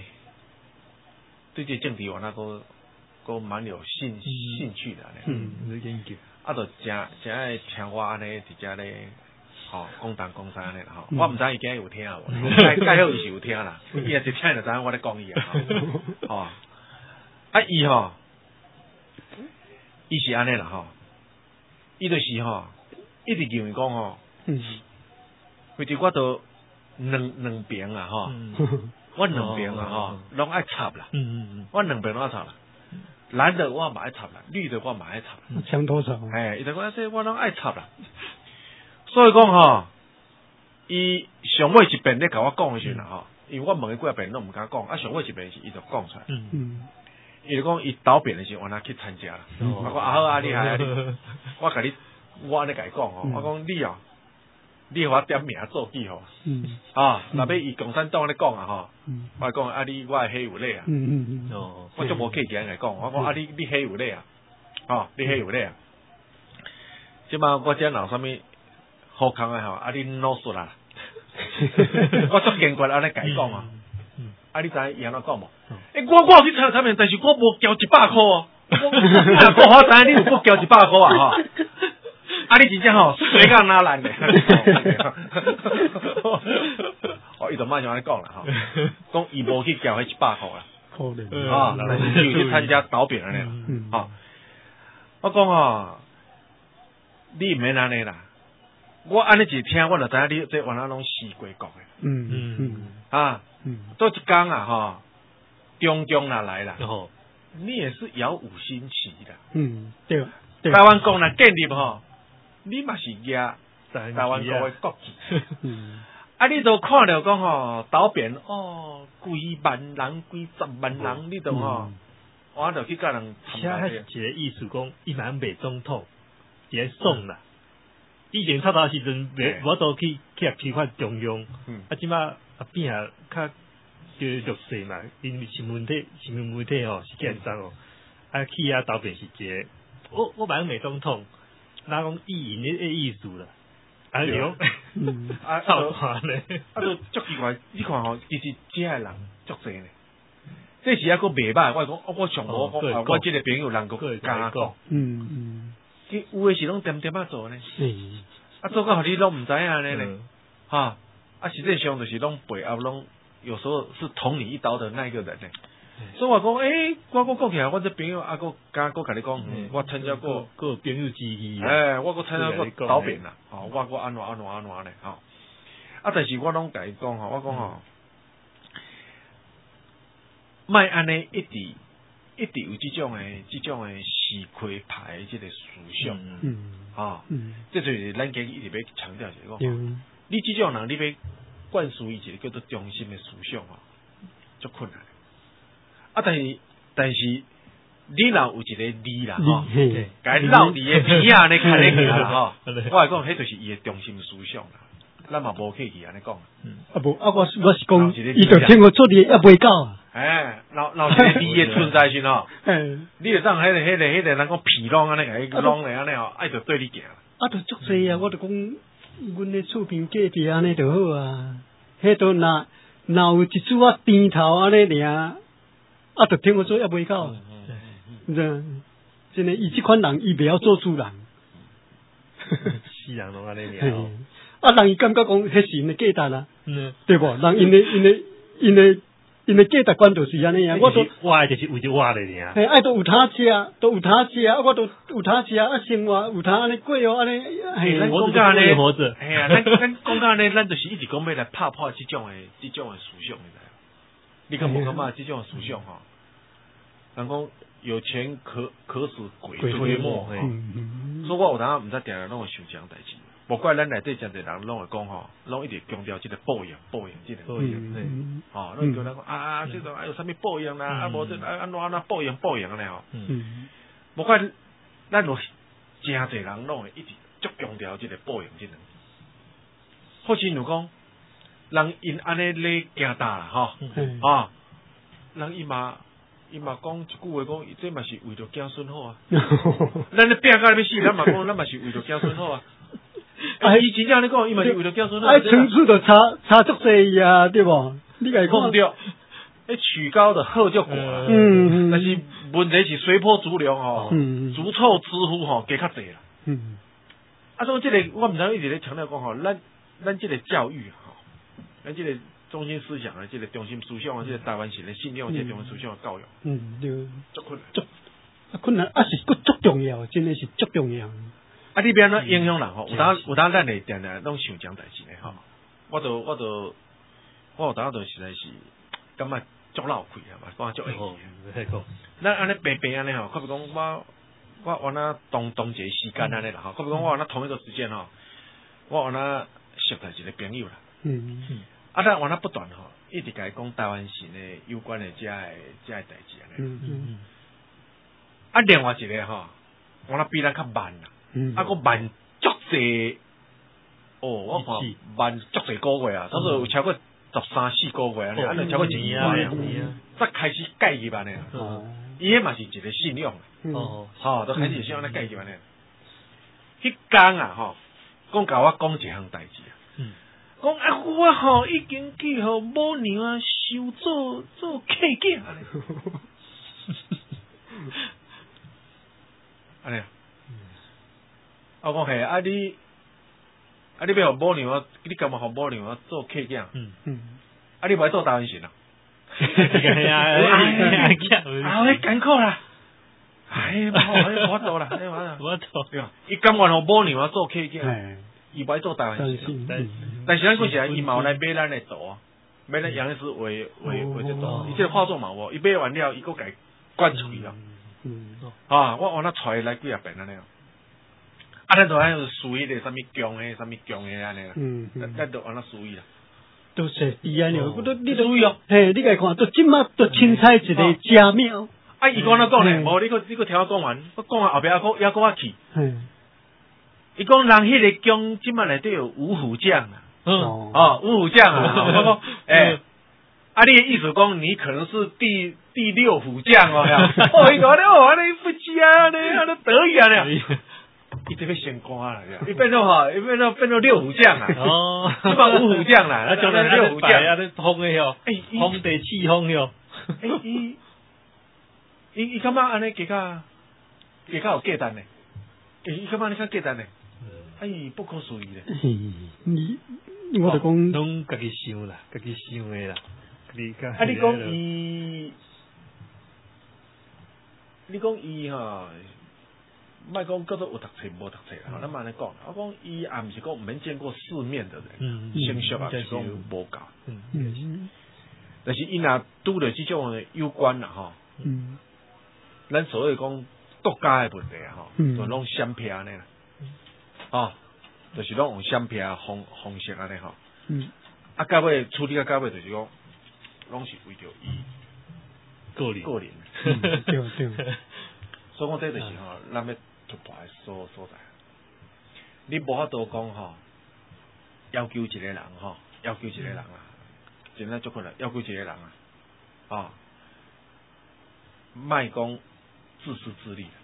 对这政治原来个个蛮有兴兴趣的咧。 嗯， 有研究。 啊，就真真爱听我安尼直接咧。吼，讲东讲西安尼啦吼，我毋知伊今日有听无，介介好伊是有听啦，伊若是听就知影我咧讲伊啊，吼，啊伊吼，伊是安尼啦吼，伊就是吼，一直认为讲吼，或者我都两两边啊吼，我两边啊吼，拢爱插啦，我两边拢爱插啦，蓝的我嘛爱插啦，绿的我嘛爱插， 墙头草， 哎，伊就讲这我拢爱插啦。所以讲吼，伊上尾一遍咧甲我讲诶时阵吼，因为我问伊几啊遍拢毋敢讲，啊上尾一遍是伊就讲出来，嗯，伊就讲伊倒遍诶时阵，我哪去参加啦，我讲啊好啊，厉害啊，你，我甲你，我安尼甲伊讲吼，我讲你哦，你互我点名做记吼，嗯，啊，若要伊共产党咧讲啊吼，我讲啊你我诶迄有咧啊，嗯嗯嗯，哦，我足无客气安尼讲，我讲啊你你迄有咧啊，哦，你迄有咧啊，即摆我遮若有啥物？好康诶吼，啊你老实啦，我足坚决安尼甲伊讲啊，啊你知伊安怎讲无？诶，我我有去参加产品，但是我无交一百箍哦，我我知影你有不交一百箍啊吼，啊你真正吼水干哪烂咧？哦，伊就马上安尼讲啦吼，讲伊无去交迄一百箍啦， 可能啊，但是有去参加导扁安尼啦，啊，我讲吼，你毋免安尼啦。我安尼一听，我就知影你这原来拢四国国诶。 嗯嗯嗯啊，嗯，都一讲啊哈，中共哪来啦？哦，你也是遥五星旗的。嗯，对。台湾国人建立吼，你嘛是压台湾国诶国旗。嗯，啊，你都看到讲吼，岛边哦，几万人、几十万人，你都吼，我就去甲人参加。 一个意思讲，伊嘛卖总统，一个爽啦。以前插头时阵，我都去去啊批判中央，啊，即马啊变啊较就弱势嘛，因为新闻体、新闻媒体吼是建商哦，啊去啊投便是一个，我我蛮美总统，哪讲意淫的意思啦，啊是讲，啊操话咧， 啊都足奇怪，你看吼，其实遮个人足济呢，这是一个袂歹，我讲我上无讲，我即个朋友人个加讲，嗯嗯。有诶是拢点点啊做呢，啊做到互你拢毋知影呢呢，哈，啊实际上就是拢背后拢有时候是捅你一刀的那一个人呢。所以我讲，诶，我讲讲起来，我这朋友啊，个加个甲你讲，我参加过个朋友之一， 诶，我个参加过导扁啦，吼，我个安怎安怎安怎咧，吼，啊，但是我拢甲伊讲吼，我讲吼，莫安尼一直一直有即种诶，即种诶市侩派诶即个思想， 嗯， 啊， 嗯， 这就是咱今日一直要强调一个对， 讲，你即种人，你要灌输伊一个叫做中心诶思想哦，足困难。啊，但是但是你若有一个理啦，吼，甲伊绕伫诶边啊，尼看咧行啦，吼，我来讲，迄就是伊诶中心思想啦。咱嘛无客气安尼讲， 啊无啊，我我是讲，伊就听我做的也袂到啊。 哎，老老一个理诶存在时吼，你就当迄个迄个迄个人讲皮囊安尼，甲伊弄咧安尼吼，爱就对你行。 啊，就足济啊！我就讲，阮咧厝边隔壁安尼就好啊。迄都若若有一撮啊边头安尼尔，啊，就听我做也袂到。嗯嗯嗯，真诶，伊即款人，伊袂晓做主人。 世人拢安尼尔。 啊，人伊感觉讲，迄是因诶价值啊， 嗯， 对无？人因诶因诶因诶因诶价值观就是安尼啊。我都我诶就是为着我咧尔。 嘿，爱都有通食，都有通食，啊，我都有通食，啊，生活有通安尼过哦，安尼。 嘿，咱讲到安尼，活着。嘿啊，咱咱讲到安尼，咱就是一直讲要来拍破即种诶，即种诶思想，你知影？你敢无感觉即种诶思想吼？人讲有钱可可使鬼推磨，嘿。所以我有当毋知定定拢会想这样代志。无怪咱内底真侪人拢会讲吼，拢一直强调即个报应，报应即个报应，嘿，吼，拢叫咱讲啊，即种还有啥物报应啦，啊无即啊安怎安怎报应报应安尼吼，无怪咱有真侪人拢会一直足强调即个报应即个，好似如讲，人因安尼咧行大啦，吼，啊，人伊嘛伊嘛讲一句话讲，这嘛是为着子孙好啊，咱咧拼到要死，咱嘛讲咱嘛是为着子孙好啊。啊！伊真正咧讲，伊嘛是为了叫孙子。啊， 层次就差差足济啊，对无？你家讲对，迄曲高的好足过啦。嗯嗯。但是问题是随波逐流吼，逐臭之夫吼加较济啦。嗯。啊，所以这个我毋知一直咧强调讲吼，咱咱这个教育吼，咱这个中心思想啊，这个中心思想啊，这个台湾式的信仰，这个中心思想的教育。嗯，对。足困难，足困难，啊是足足重要，真的是足重要。 啊！你变怎影响人吼？有当有当咱会定定拢想讲代志咧吼。我都我都我有当都实在是感觉足闹气啊嘛，讲足会记。咱安尼平平安尼吼，可比讲我我我那同同一个时间安尼啦吼，可比讲我那同一个时间吼，我那熟着一个朋友啦。嗯嗯。啊，咱我那不断吼，一直甲伊讲台湾省的有关的遮个遮个代志安尼。嗯嗯。啊，另外一个吼，我那比咱较慢啦。嗯，啊，个慢足济，哦，我看慢足济个月啊，差不多有超过十三四个月啊，安尼超过一年啊，才开始改入安尼。哦，伊迄嘛是一个信仰。哦，吼，都开始想安尼改入安尼。迄天啊，吼，讲甲我讲一项代志啊。嗯。讲啊，我吼已经去互母娘啊收做做客囝安尼。安尼啊。我讲嘿，啊你，啊你要互母娘啊，你干嘛互母娘啊做客囝？嗯嗯，啊你袂做台湾省啊？哎呀，啊，迄艰苦啦，哎，无我做啦，我做，对啊，伊甘愿互母娘啊做客囝，伊袂做台湾省。但是咱过时伊嘛有来买咱的图啊，买咱杨律师画画画这图，伊这个画作嘛无，伊买完了伊佫家灌喙啊。嗯，啊，我往那揣来几啊遍安尼啊。啊，咱都爱属于个啥物强诶，啥物强诶安尼啦。嗯嗯。咱都安那属于啦。 都是伊安尼，我都你都哦。嘿，你家看，都即马都凊彩一个正妙。 啊，伊讲哪讲咧？无你个你个听我讲完，我讲完后壁还佫还佫我去。嗯。伊讲人迄个强，即马内底有五虎将啊。嗯。哦，五虎将啊！我讲，诶，啊，你的意思讲你可能是第第六虎将哦？哦，伊讲你哦，安尼不知啊，安尼安尼得意啊咧。伊这个升官啦，伊变做吼，伊变做变做六虎将啦，哦，即嘛五虎将啦，啊，将来六虎将啊，你通诶哟，皇帝气风哟，诶，伊伊伊感觉安尼加较加较有价值呢，伊感觉安尼较价值呢，哎，不可思议咧， 你我就讲， 拢家己想啦，家己想诶啦， 啊，你讲伊，你讲伊吼。莫讲叫做有读册无读册啦，咱嘛安尼讲，我讲伊也毋是讲没见过世面的人，成熟也是讲无够，嗯嗯，但是伊若拄着即种有关啦吼，嗯， 咱所谓讲国家的问题啊，吼， 嗯就拢闪撇安尼啦，哦，就是拢用闪撇方方式安尼吼。 嗯。 啊，到尾处理到到尾就是讲，拢是为着伊个人个人。 嗯对对。 所以讲这就是吼，咱要突破的所所在。你无法度讲吼，要求一个人吼，要求一个人啦，真正足困难，要求一个人啊，啊，莫讲自私自利。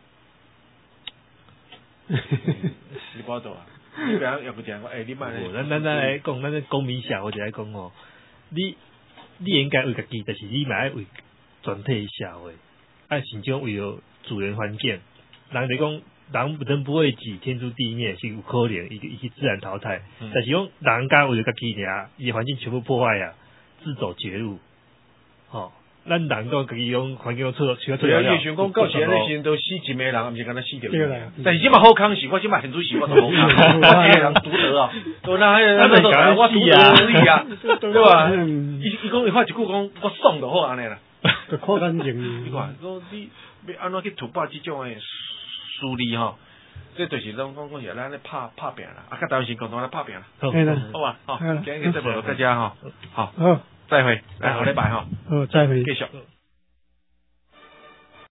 你无法度啊！你不要要求一个人讲，诶，你莫咧。 咱咱咱来讲，咱公民社会就来讲哦，你你应该为家己，但是你嘛爱为全体社会，爱甚至为了自然环境，人哋讲。人人不为己，天诛地灭是有可能，伊伊去自然淘汰。嗯、但是讲人家为了家己尔，伊环境全部破坏啊，自走绝路。吼、哦，咱人讲家己用环境出出出了。 你想讲到时那时阵都死一个人，毋是敢若死掉一个。但是即马好康是，我即马现主是我都好康，我一个人独得啊，对啦，那那那我独得而已啊，对吧？伊伊讲伊发一句讲，我爽就好安尼啦。 就靠干净。 你看，讲你要安怎去突破即种诶？疏离吼，这就是拢讲讲是咱咧拍拍拼啦，啊，甲台湾省共同来拍拼啦，好，好吧，好，今日节目到这吼，好，再会，来下礼拜吼， 好，再会， 继续。